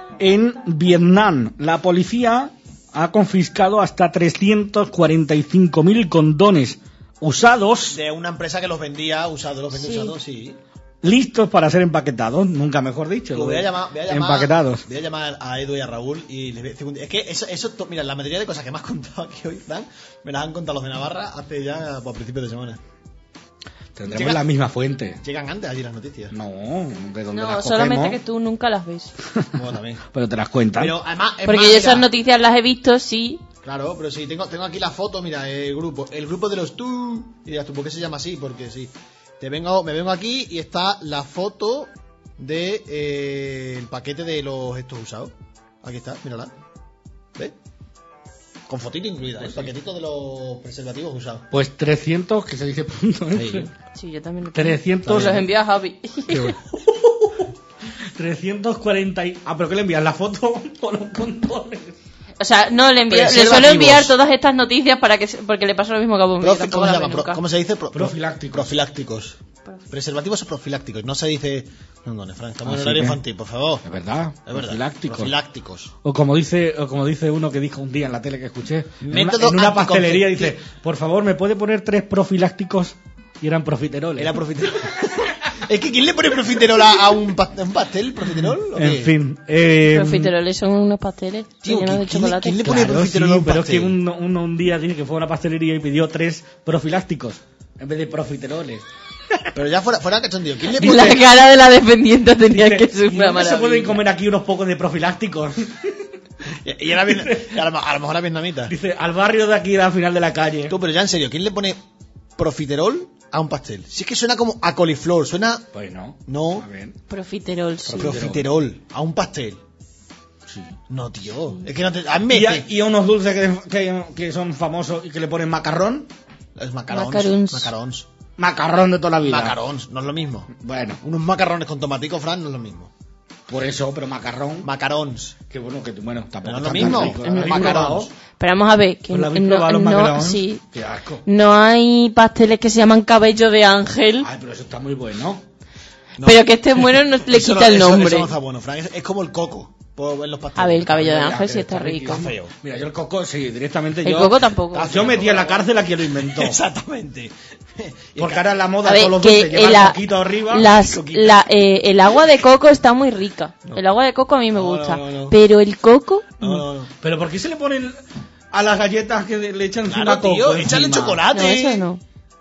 en Vietnam la policía ha confiscado hasta trescientos cuarenta y cinco mil condones usados, De una empresa que los vendía usados, los vendía Sí. usados, sí. listos para ser empaquetados, nunca mejor dicho. Pues voy a llamar, voy a llamar, Empaquetados. Voy a llamar a Edu y a Raúl y les voy a decir un- es que eso, eso, to- mira, la mayoría de cosas que me has contado aquí hoy, Fran, me las han contado los de Navarra hace ya pues, a principios de semana. Tendremos Llega- la misma fuente. Llegan antes allí las noticias. No, de donde No, las solamente cogemos, que tú nunca las ves. Bueno, también. pero te las cuentan. Pero además, es Porque más, yo esas mira, noticias las he visto, sí. Claro, pero sí, tengo, tengo aquí la foto, mira, el grupo. El grupo de los tú. Y dirás tú, ¿por qué se llama así? Porque sí. Te vengo, me vengo aquí y está la foto de eh, el paquete de los estos usados. Aquí está, mírala. ¿Ves? Con fotito incluida, ¿eh? El paquetito de los preservativos usados. Pues trescientos, que se dice punto. ¿eh? Ahí. Sí, yo también lo tengo. trescientos, Los envía a Javi. Qué bueno. trescientos cuarenta y... Ah, pero ¿qué le envías? ¿La foto o los condones? O sea, no, le, envío, le suelo Preservativos. enviar todas estas noticias para que se- porque le pasó lo mismo que a vos. Profi- tampoco ¿Cómo se las llama? ve Pro- nunca. ¿Cómo se dice? Pro- pro- Profilácticos. Profilácticos. Preservativos o profilácticos. No se dice. No, no, Fran, estamos en Así horario que- infantil, por favor. Es verdad, Es verdad. profilácticos. Profilácticos. O como dice, o como dice uno que dijo un día en la tele que escuché, en una, Método en una anticonceptivo. pastelería dice, por favor, ¿me puede poner tres profilácticos? Y eran profiteroles. Era profiterol. Es que ¿quién le pone profiterol a, a un, pa- a un pastel? ¿Profiterol? ¿O qué? En fin. Eh, Profiteroles son unos pasteles Tío, llenos de ¿quién- quién le- chocolate. quién le pone claro, profiterol sí, a un pero es que pastel? uno, uno un día dice que fue a una pastelería y pidió tres profilácticos en vez de profiteroles. Pero ya fuera, fuera cachondío. ¿Quién le Y pone? la cara de la dependiente tenía que Dice, ser ¿y una dónde se pueden maravilla. comer aquí unos pocos de profilácticos? Y era bien, a, lo, a lo mejor era vietnamita. Dice, al barrio de aquí, al final de la calle. Tú, pero ya en serio, ¿quién le pone profiterol a un pastel? Si es que suena como a coliflor, suena. Pues no. No. A ver, Profiterol, sí. Profiterol a un pastel. sí. No, tío. Es que no te. A mí me- Y, hay- y unos dulces que, que, que son famosos y que le ponen macarrón. Los macarons. Macarons. Macarons. Macarrón de toda la vida. Macarons, no es lo mismo. Bueno, Unos macarrones con tomatico, Fran, no es lo mismo. por eso, pero macarrón. Macarons. Que bueno, que bueno, tampoco Pero no es lo está tan mismo. rico. Es ¿Lo habéis macarons. probado? Pero vamos a ver, que ¿Os lo habéis no, probado los no, macarons? sí, Qué asco. no hay pasteles que se llaman cabello de ángel, Ay, pero eso está muy bueno. No. pero que este bueno no le Eso quita no- el eso- nombre. Eso no está bueno, Fran. Es, es como el coco. Pues en los pasteles. A ver, el cabello de Mira, ángel que sí está rico. Está feo. Mira, yo el coco, sí, directamente El yo... coco tampoco. Yo metí en la cárcel a quien lo inventó. Exactamente. Porque ahora la moda A ver, todos los que dulces llevan el, a- coquito arriba. las- coquito. la, eh, el agua de coco está muy rica. El agua de coco a mí me No, gusta. no, no. Pero el coco... No, no, no. Pero ¿por qué se le ponen a las galletas que le echan Claro, encima coco? tío, échale encima? chocolate. No, eso no.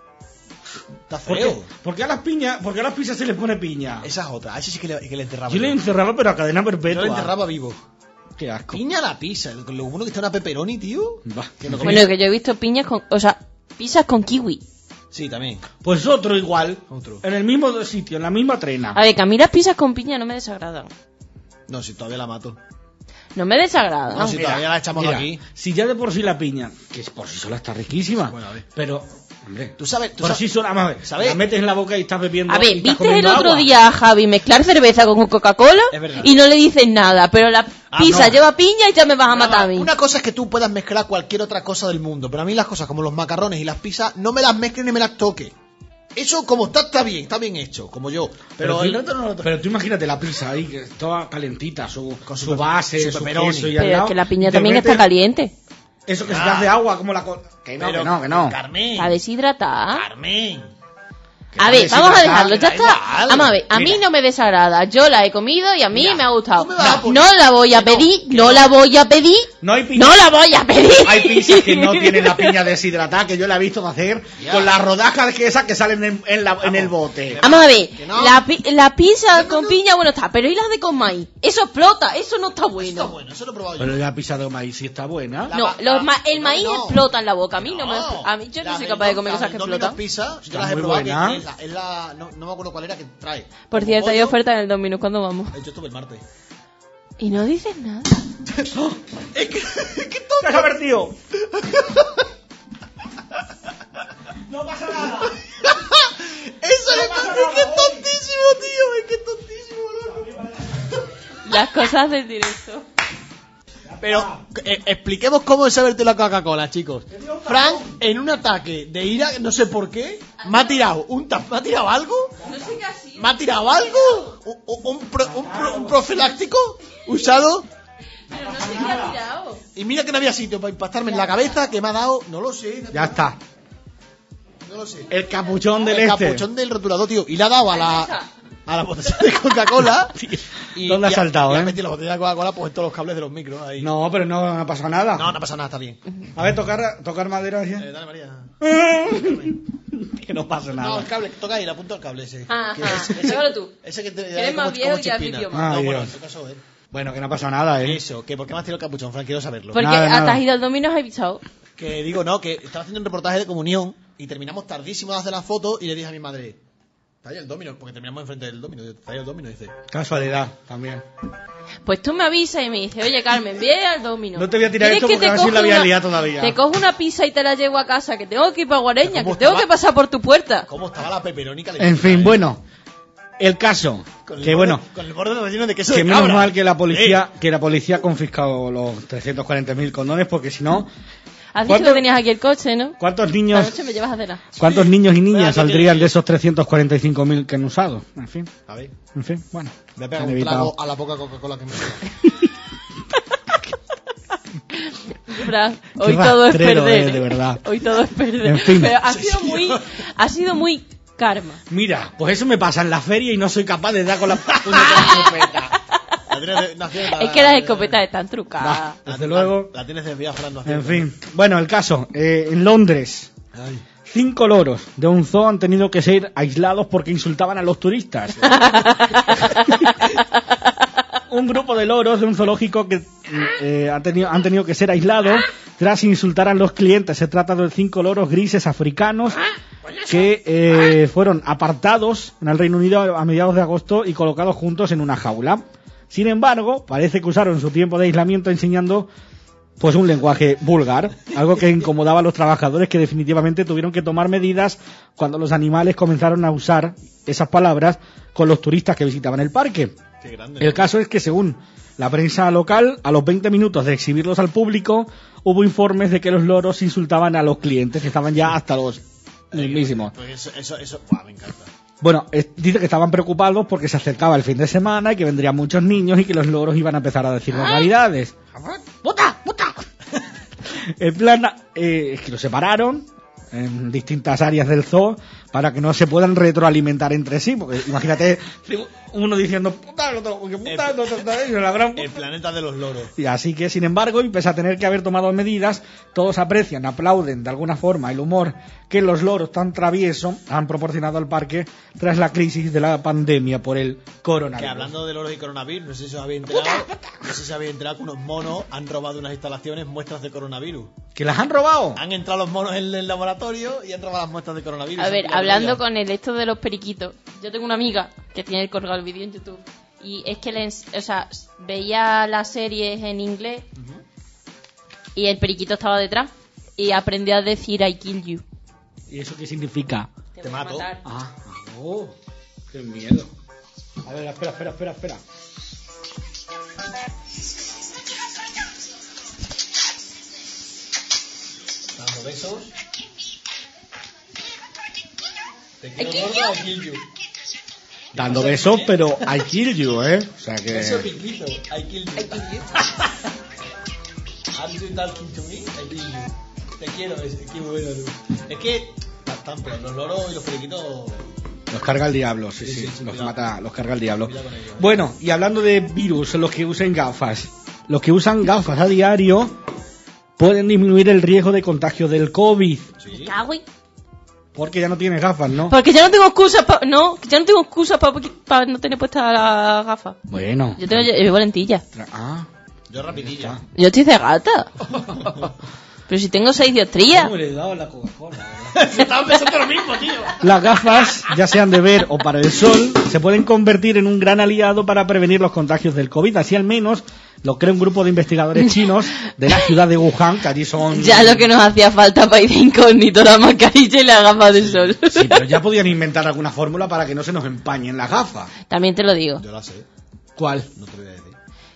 Está ¿Por qué? feo. ¿Por qué a las piñas, por qué a las pizzas se les pone piña? Esa es otra. A ese sí que le, que le enterraba. Yo le encerraba pero a cadena perpetua. Yo le enterraba vivo. Qué asco. Piña a la pizza. Lo bueno que está una pepperoni, tío. Va. Que no Bueno, que yo he visto piñas con... O sea, pizzas con kiwi. Sí, también. Pues otro igual. Otro. En el mismo sitio, en la misma trena. A ver, que a mí las pizzas con piña no me desagradan. No, si todavía la mato. No me desagradan. No, si todavía la echamos Mira, aquí. si ya de por sí la piña, que por sí sola está riquísima, Bueno, a ver. pero, hombre, Tú sabes, tú por sabes- sí sola, vamos a ver, ¿sabes? la metes en la boca y estás bebiendo. A y ver, estás ¿viste el comiendo otro agua. día a Javi mezclar cerveza con Coca-Cola? Es verdad. Y no le dices nada, pero la Ah, pizza no. lleva piña y ya me vas a matar a mí. Una cosa es que tú puedas mezclar cualquier otra cosa del mundo, pero a mí las cosas como los macarrones y las pizzas no me las mezclen ni me las toque. Eso como está, está bien, está bien hecho, como yo. Pero, tú, el resto no lo pero tú imagínate la pizza ahí, que toda calentita, su, Con su, su base, su su, pepperoni. queso y al Pero lado, es que la piña y te también metes está caliente. Eso que se Ah. te hace agua, como la... co- Que no, Pero, que no, que no. Carmen. Para deshidratar. Carmen. A ver, que vamos a deshidratar, dejarlo, ya da está. igual. Vamos a ver, a mí Mira. no me desagrada. Yo la he comido y a mí Mira, me ha gustado. tú me vas a No, poner- no la voy a que no, pedir, que no no. la voy a pedir. No hay piña. No la voy a pedir. Hay pizzas que no tienen la piña deshidratada, que yo la he visto hacer, Ya. con las rodajas que esas que salen en, en la- en el bote. Vamos a ver, Que no. la, pi- la pizza con piña, bueno está, pero ¿y las de con maíz? Eso explota, eso no está Está bueno. bueno, eso lo he probado yo. Pero la pizza de maíz sí está buena. La- No, la- los ma- el no, maíz no. explota en la boca. A mí no, me. No. A mí yo no Las soy del capaz de Dom- comer las cosas que del Domino's explotan. Pizza, yo Está las he muy probado. que buena. Es la, es la- no, no me acuerdo cuál era que trae. Por Como cierto, hay pollo. oferta en el Domino's cuando vamos. Eh, Yo estuve el martes. Y no dices nada. Es que, es que todo- ¡Te has divertido! No pasa nada. Eso es, es que es tontísimo, tío. Es que es tontísimo, loco. Las cosas del directo. Pero eh, expliquemos cómo es saberte la Coca-Cola, chicos. Frank, en un ataque de ira, no sé por qué, me ha tirado un tap- ¿me ha tirado algo? No sé qué así. ¿Me ha tirado algo? ¿Un, un, pro- un pro- un profiláctico usado? Pero no sé qué ha tirado. Y mira que no había sitio para impactarme en la cabeza, que me ha dado, no lo sé. Ya está. No lo sé. El capuchón del El este. capuchón del rotulador, tío. Y le ha dado a la, a la botella de Coca-Cola. y, ¿Dónde ha y saltado, y ha eh? metido la botella de Coca-Cola pues, en todos los cables de los micros. Ahí. No, pero no, no ha pasado nada. no, no pasa nada, está bien. A ver, tocar, tocar madera. ¿sí? Eh, dale, María. Que no pasa No, nada. el cable, toca ahí, le apunto al cable ese. Ajá, Que es- tócalo tú. Ese que te Que eres como- más viejo como que hace chispina. idioma. Ah, No, bueno, Dios. en tu caso, eh. Bueno, que no ha pasado nada, ¿eh? Eso, que ¿por qué me has tirado el capuchón, Frank? Quiero saberlo. Porque Nada, hasta nada. has ido al Domino's y has avisado. Que digo, no, que estaba haciendo un reportaje de comunión y terminamos tardísimo de hacer la foto y le dije a mi madre, está ahí el Domino, porque terminamos enfrente del Domino. Está ahí el Domino, y dice, Casualidad, también. Pues tú me avisas y me dices, oye Carmen, ve al Domino's. No te voy a tirar ¿Quieres esto que porque te a ver si coja la voy a una- liar todavía. Te cojo una pizza y te la llevo a casa, que tengo que ir para Guareña, ¿Cómo que tengo estaba? que pasar por tu puerta. ¿cómo estaba la peperónica? En fin, bueno. El caso. Con el Que borde- bueno. Con el borde relleno de queso Que de menos cabra. mal que la policía, Eh, que la policía ha confiscado los trescientos cuarenta mil condones, porque si no, Has dicho ¿Cuánto? que tenías aquí el coche, ¿no? ¿cuántos Esta niños, noche me llevas a cenar. cuántos niños y niñas Espérate, saldrían que- de esos trescientos cuarenta y cinco mil que han usado? En fin, A ver, en fin, bueno. voy a pegar han un evitado. trago a la poca Coca-Cola que me queda. Fran, hoy Qué todo es rastrero, perder. eh, de verdad. Hoy todo es perder. En fin. Pero ha sido muy, ha sido muy karma. Mira, pues eso me pasa en la feria y no soy capaz de dar con la puñetera escopeta. La tienes de- no, tienes la- Es que las escopetas están trucadas. Bah, la- desde la- luego. La tienes desviada, Fran, no hace- En fin, bueno, el caso. eh, en Londres, Ay. cinco loros de un zoo han tenido que ser aislados porque insultaban a los turistas. Un grupo de loros de un zoológico que eh, ha tenido, han tenido que ser aislados tras insultar a los clientes. Se trata de cinco loros grises africanos que eh, fueron apartados en el Reino Unido a mediados de agosto y colocados juntos en una jaula. Sin embargo, parece que usaron su tiempo de aislamiento enseñando pues un lenguaje vulgar, algo que incomodaba a los trabajadores, que definitivamente tuvieron que tomar medidas cuando los animales comenzaron a usar esas palabras con los turistas que visitaban el parque. Qué grande. El caso es que, según la prensa local, a los veinte minutos de exhibirlos al público, hubo informes de que los loros insultaban a los clientes, que estaban ya hasta los mismísimos. Pues eso, eso, eso, buah, me encanta. Bueno, eh, dice que estaban preocupados porque se acercaba el fin de semana y que vendrían muchos niños y que los loros iban a empezar a decir barbaridades. ¡Puta! ¡Puta! El plan eh, es que los separaron en distintas áreas del zoo para que no se puedan retroalimentar entre sí, porque imagínate uno diciendo puta, el otro, que puta, el otro, y la gran puta. El planeta de los loros. Y así que, sin embargo, y pese a tener que haber tomado medidas, todos aprecian, aplauden de alguna forma el humor que los loros tan traviesos han proporcionado al parque tras la crisis de la pandemia por el coronavirus. Que hablando de loros y coronavirus, no sé si os habéis enterado, no sé si os habéis enterado que unos monos han robado unas instalaciones muestras de coronavirus. ¿Que las han robado? Han entrado los monos en el laboratorio y han robado las muestras de coronavirus. A ver, hablando con el esto de los periquitos, yo tengo una amiga que tiene colgado el vídeo en YouTube y es que le, o sea, veía las series en inglés uh-huh. y el periquito estaba detrás y aprendió a decir I kill you. ¿Y eso qué significa? Te, Te mato. Matar. Ah, oh, qué miedo. A ver, espera, espera, espera, espera. Dando besos. Te quiero gordo, I kill you. Dando besos, pero I kill you, ¿eh? O sea que... Beso piquito, I kill you. I kill you. Are you talking to me? I kill you. Te quiero, es que bueno. Es que... Están, pero los loros y los periquitos... Los carga el diablo, sí, sí, sí, sí sí, los cuidado. mata, los carga el diablo. Cuidado con ellos, ¿eh? Bueno, y hablando de virus, los que usen gafas. Los que usan gafas a diario pueden disminuir el riesgo de contagio del COVID. Sí. Cago en- Porque ya no tienes gafas, ¿no? Porque ya no tengo excusa para no, ya no tengo excusa para pa no tener puesta la gafa. Bueno. Yo tengo yo llevo lentillas. Tra- Ah, Yo rapidilla. Yo estoy de gata. Pero si tengo seis dioptrías. ¿cómo le he dado la Coca-Cola? Estaba pensando lo mismo, tío. Las gafas, ya sean de ver o para el sol, se pueden convertir en un gran aliado para prevenir los contagios del COVID. Así al menos lo cree un grupo de investigadores chinos de la ciudad de Wuhan, que allí son... Ya lo que nos hacía falta para ir de incógnito, la mascarilla y las gafas del sol. Sí, pero ya podían inventar alguna fórmula para que no se nos empañen las gafas. También te lo digo. Yo la sé, ¿Cuál? no te lo voy a decir.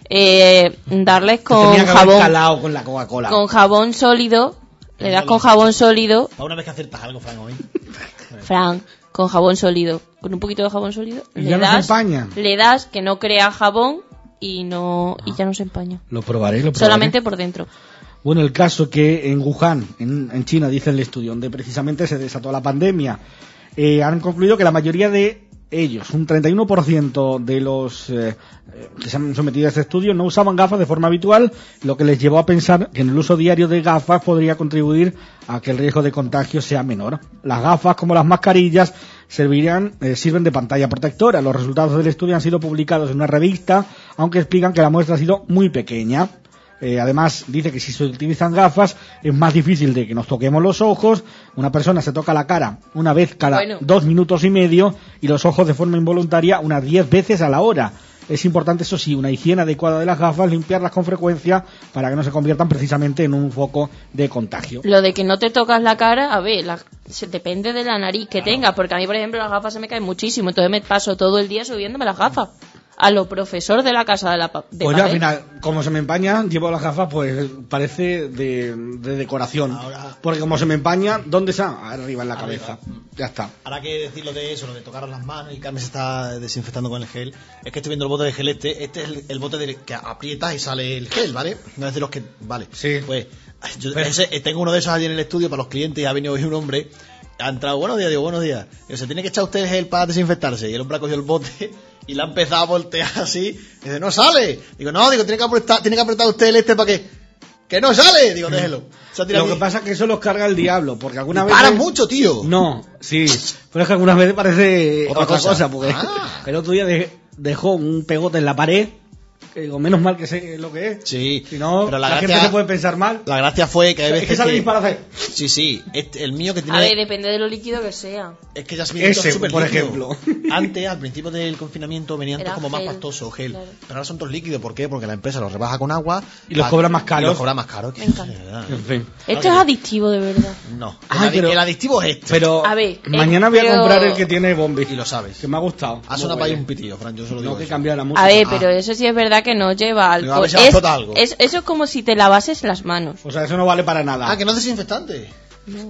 Eh, darles con Tenía que haber jabón, calado con la Coca-Cola. con jabón sólido. Le das con jabón sólido, Para una vez que acertas algo, Fran, hoy. Fran, con jabón sólido, con un poquito de jabón sólido, ¿Y le ya no se das, empañan? le das que no crea jabón y no y ya no se empaña. Lo probaré, lo probaré. Solamente por dentro. Bueno, el caso que en Wuhan, en, en China, dice el estudio, donde precisamente se desató la pandemia, eh, han concluido que la mayoría de ellos, un treinta y uno por ciento de los eh, que se han sometido a este estudio, no usaban gafas de forma habitual, lo que les llevó a pensar que en el uso diario de gafas podría contribuir a que el riesgo de contagio sea menor. Las gafas, como las mascarillas, servirían, eh, sirven de pantalla protectora. Los resultados del estudio han sido publicados en una revista, aunque explican que la muestra ha sido muy pequeña. Eh, además, dice que si se utilizan gafas es más difícil de que nos toquemos los ojos. Una persona se toca la cara una vez cada Bueno. dos minutos y medio y los ojos de forma involuntaria unas diez veces a la hora. Es importante, eso sí, una higiene adecuada de las gafas, limpiarlas con frecuencia para que no se conviertan precisamente en un foco de contagio. Lo de que no te tocas la cara, a ver, la- se, depende de la nariz que tengas, porque a mí, por ejemplo, las gafas se me caen muchísimo, entonces me paso todo el día subiéndome las gafas. A lo profesor de la casa de la pa- de Pues yo al papel. final, como se me empaña, llevo las gafas, pues parece de, de decoración. Ahora- Porque como se me empaña, ¿dónde está? Arriba en la Arriba. cabeza. Ya está. Ahora que decir lo de eso, lo de tocar las manos y Carmen se está desinfectando con el gel, es que estoy viendo el bote de gel este, este es el, el bote de, que aprietas y sale el gel, ¿vale? No es de los que, vale. Sí. Pues yo Pero- ese- eh, tengo uno de esos allí en el estudio para los clientes y ha venido hoy un hombre, ha entrado, buenos días, digo, buenos días. Digo, se tiene que echar usted el gel para desinfectarse. Y el hombre ha cogido el bote y le ha empezado a voltear así. Y dice, no sale. Digo, no, digo, tiene que apretar, tiene que apretar usted el este para que, que no sale. Digo, déjelo. Se ha tirado Lo que aquí. pasa es que eso los carga el diablo, porque alguna Y vez... paran mucho, tío. No, sí. Pero es que algunas veces parece Otra otra, cosa. cosa. porque Ah. el otro día de- dejó un pegote en la pared, que digo, menos mal que sé lo que es. Sí. Si no, Pero la, la gente gracia- se puede pensar mal. La gracia fue que hay Es veces que sale que- disparado hace- Sí, sí. Este, el mío que tiene... A ver, depende de lo líquido que sea. Es que ya se Ese, súper por líquido. ejemplo. Antes, al principio del confinamiento, venían Era todos como más gel, pastosos, gel. claro. Pero ahora son todos líquidos. ¿Por qué? Porque la empresa los rebaja con agua. Y los pa- cobra más Y caros. los cobra más caros. Me encanta. En fin. Esto que es no. adictivo, de verdad. No. Ah, el, adi- pero- el adictivo es este. Pero A ver, mañana eh, voy a pero- comprar el que tiene Bombi. Y lo sabes. Que me ha gustado. Haz Muy una para bueno. un pitillo, Fran. Yo se lo digo. No, que eso. cambiar la música. A ver, Ah. pero eso sí es verdad que no lleva Digo, a alcohol. ver si me Es, explota algo. es- eso es como si te lavases las manos. O sea, eso no vale para nada. Ah, que no es desinfectante. No.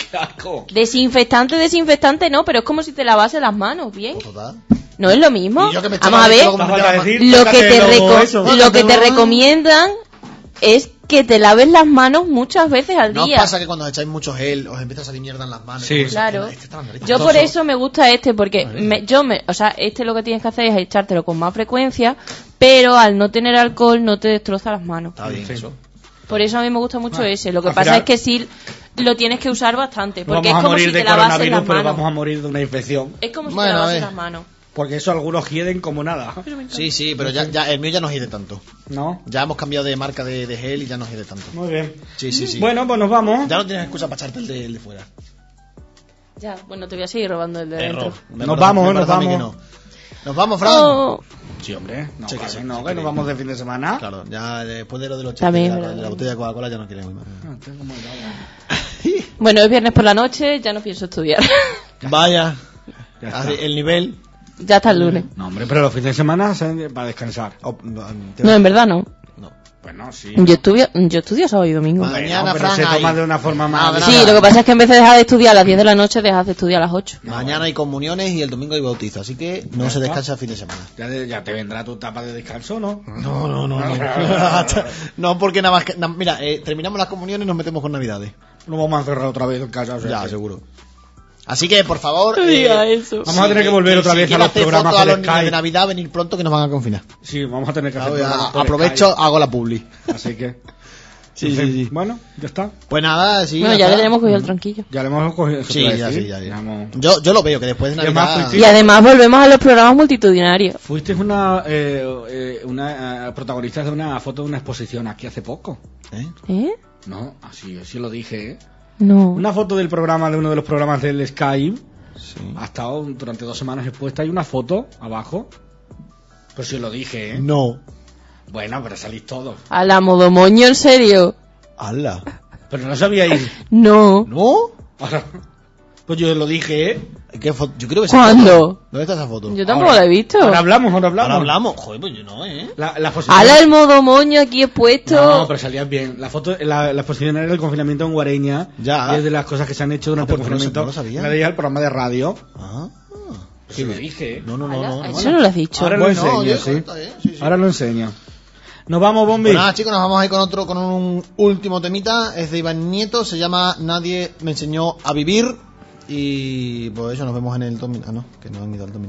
¡Qué asco! Desinfectante, desinfectante no, pero es como si te lavases las manos, ¿bien? Total. ¿No es lo mismo? Y yo que me estoy Vamos a ver, lavando Vas a decir, lo que te, tócate luego reco- eso. lo que te Tócatelo. recomiendan es que te laves las manos muchas veces al ¿No os día. pasa que cuando os echáis mucho gel os empieza a salir mierda en las manos? Sí. Y como, Claro. este está la nariz Yo pastoso. por eso me gusta este, porque me, yo me, o sea, este lo que tienes que hacer es echártelo con más frecuencia, pero al no tener alcohol no te destroza las manos. Está bien, Sí. eso. Por eso a mí me gusta mucho Ah, ese. Lo que al pasa final- es que sí lo tienes que usar bastante, No porque vamos es a como morir si de te lavases coronavirus, las pero manos. vamos a morir de una infección. Es como si Bueno, te a lavases ver. las manos. Porque eso algunos hieden como nada. Sí, sí, pero ya, ya el mío ya no hiede tanto. ¿No? Ya hemos cambiado de marca de, de gel y ya no hiede tanto. Muy bien. Sí, sí, sí. Bueno, pues nos vamos. Ya no tienes excusa para echarte el de, el de fuera. Ya, bueno, te voy a seguir robando el de dentro. Error. Me Nos parece- vamos, me nos parece a mí vamos. que no. Nos vamos, Fran. Oh, Sí, hombre. No, Sí, que vale, sí, no, sí, que que nos sí. vamos de fin de semana. Claro, ya después de lo de los También, chistes de la, verdad. de la botella de Coca-Cola ya no queremos más. Ah, tengo muy mal. bueno, es viernes por la noche, ya no pienso estudiar. Vaya, Ya está. así, el nivel. ya hasta el lunes. No, hombre, pero los fines de semana son para descansar. Oh, no, te- No, en verdad no. no. Pues no, sí. Yo estudio, yo estudio sábado y domingo. Vale. Bueno, Mañana, pero Fran, se toma ahí. de una forma más... Nada, Sí, nada. lo que pasa es que en vez de dejar de estudiar a las diez de la noche, dejas de estudiar a las ocho. Mañana hay comuniones y el domingo hay bautizo, así que no Ya se está. descansa el fin de semana. Ya, de- ya te vendrá tu etapa de descanso, ¿no? No, no, no, no. No, porque nada más que... na- mira, eh, terminamos las comuniones y nos metemos con Navidades. Nos vamos a encerrar otra vez en casa. O sea, Ya, que- seguro. Así que, por favor... No diga eso. Vamos a tener que volver otra si vez a quiere los hacer programas fotos a por los niños Skype. de Navidad, venir pronto que nos van a confinar. Sí, vamos a tener que hacer Claro, programas ya por aprovecho, Skype. hago la publi. Así que... Sí, en sí, fin, sí. Bueno, ya está. Pues nada, sí. Bueno, ya está. le tenemos cogido el tranquillo. Ya le hemos cogido... eso Sí, te iba a ya, decir. sí, ya, ya. Ya hemos- Yo, yo lo veo, que después de Y además Navidad... fuiste- Y además volvemos a los programas multitudinarios. Fuiste una, eh, eh, una eh, protagonista de una foto de una exposición aquí hace poco. ¿Eh? ¿Eh? No, así, así lo dije, ¿eh? No. Una foto del programa, de uno de los programas del Skype. Sí. Ha estado durante dos semanas expuesta. Hay una foto abajo. Pues sí lo dije, ¿eh? No. Bueno, pero salís todos. A la modo moño, en serio. ¡Hala! Pero no sabíais. No. ¿No? Ahora, pues yo lo dije, ¿eh? ¿Qué foto? Yo creo que esa ¿Cuándo? foto- ¿Dónde está esa foto? Yo tampoco Ahora- la he visto. Ahora hablamos, ahora hablamos. Ahora hablamos. Joder, pues yo no, ¿eh? La, la exposición... Ala el modo moño aquí expuesto. No, pero salías bien. La foto, la, la exposición era el confinamiento en Guareña. Ya. Y es de las cosas que se han hecho durante Ah, el pues no lo confinamiento. sé, no lo sabía. Me veía el programa de radio. Ah. Sí, lo dije, ¿eh? No, no, no, Ala, no. no. eso no lo has dicho. Ahora Bueno, lo enseño, oye, sí. está bien, sí, sí. Ahora lo enseño. Nos vamos, Bombi. Pues nada, chicos, nos vamos a ir con otro, con un último temita. Es de Iván Nieto, se llama Nadie me enseñó a vivir. Y pues eso, nos vemos en el domingo. Ah, no, que no han ido al domingo.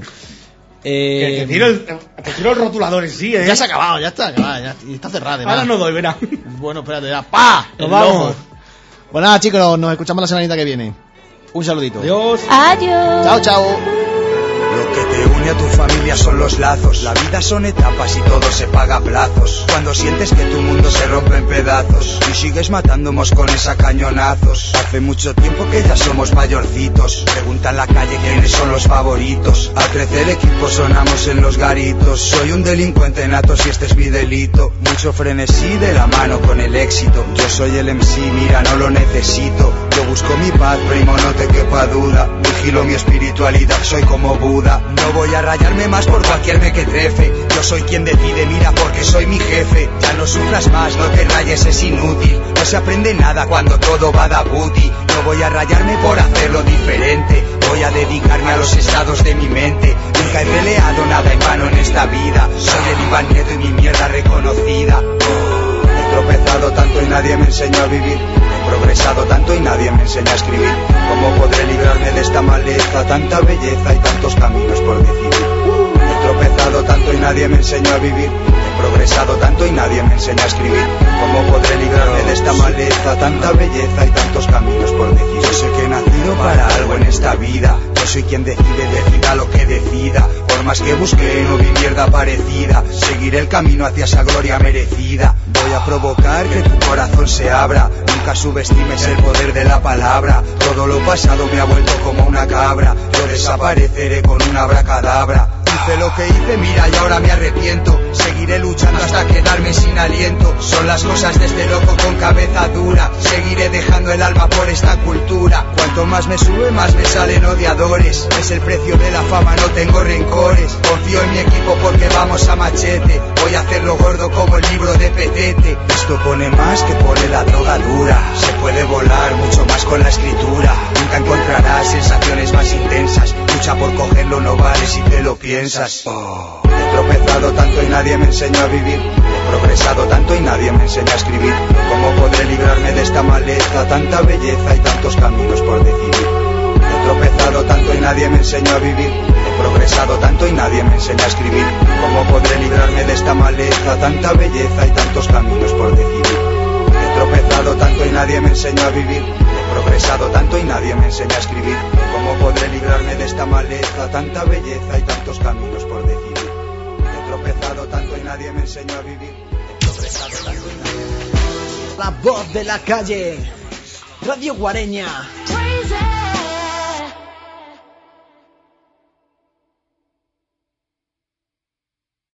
Que Eh, te, tiro el, te tiro el rotulador en sí, ¿eh? ya se ha acabado, ya está acabado. Ya, y está cerrada, además. Ahora no doy, verá. Bueno, espérate, ya. ¡Pa! Nos El vamos. logo. Pues nada, chicos, nos, nos escuchamos la semanita que viene. Un saludito. Adiós. Adiós. Chao, chao. Lo que te une a tu familia son los lazos. La vida son etapas y todo se paga a plazos. Cuando sientes que tu mundo se rompe en pedazos y sigues matando moscones a cañonazos. Hace mucho tiempo que ya somos mayorcitos. Pregunta en la calle quiénes son los favoritos. Al crecer equipo sonamos en los garitos. Soy un delincuente nato si este es mi delito. Mucho frenesí de la mano con el éxito. Yo soy el M C, mira, no lo necesito. Yo busco mi paz, primo, no te quepa duda. Vigilo mi espiritualidad, soy como Buda. No voy a rayarme más por cualquier mequetrefe. Yo soy quien decide, mira, porque soy mi jefe. Ya no sufras más, no te rayes, es inútil. No se aprende nada cuando todo va da booty. No voy a rayarme por hacerlo diferente. Voy a dedicarme a los estados de mi mente. Nunca he peleado nada en vano en esta vida. Soy el Iván Nieto y mi mierda reconocida. He tropezado tanto y nadie me enseñó a vivir. He progresado tanto y nadie me enseñó a escribir. ¿Cómo podré librarme de esta maleza? Tanta belleza y tantos caminos por decidir. He tropezado tanto y nadie me enseñó a vivir. He progresado tanto y nadie me enseñó a escribir. ¿Cómo podré librarme de esta maleza? Tanta belleza y tantos caminos por decidir. Yo sé que he nacido para algo en esta vida. Yo soy quien decide, decida lo que decida. Por más que busque, no vi mierda parecida. Seguiré el camino hacia esa gloria merecida. Voy a provocar que tu corazón se abra. Nunca subestimes el poder de la palabra. Todo lo pasado me ha vuelto como una cabra. Yo desapareceré con una abracadabra. Hice lo que hice, mira, y ahora me arrepiento. Seguiré luchando hasta quedarme sin sin aliento. Son las cosas de este loco con cabeza dura. Seguiré dejando el alma por esta cultura. Cuanto más me sube, más me salen odiadores. Es el precio de la fama, no tengo rencores. Confío en mi equipo porque vamos a machete. Voy a hacerlo gordo como el libro de Petete. Esto pone más que pone la droga dura. Se puede volar mucho más con la escritura. Nunca encontrarás sensaciones más intensas. Lucha por cogerlo, no vale si te lo piensas. Oh. He tropezado tanto y nadie me enseñó a vivir. He progresado tanto y nadie me enseñó a escribir. ¿Cómo podré librarme de esta maleza? Tanta belleza y tantos caminos por decidir. He tropezado tanto y nadie me enseñó a vivir. He progresado tanto y nadie me enseñó a escribir. ¿Cómo podré librarme de esta maleza? Tanta belleza y tantos caminos por decidir. He tropezado tanto y nadie me enseñó a vivir. He progresado tanto y nadie me enseñó a escribir. ¿Cómo podré librarme de esta maleza? Tanta belleza y tantos caminos por decidir. He tropezado tanto y nadie me enseñó a vivir. He progresado tanto y nadie me enseñó a vivir. La voz de la calle, Radio Guareña.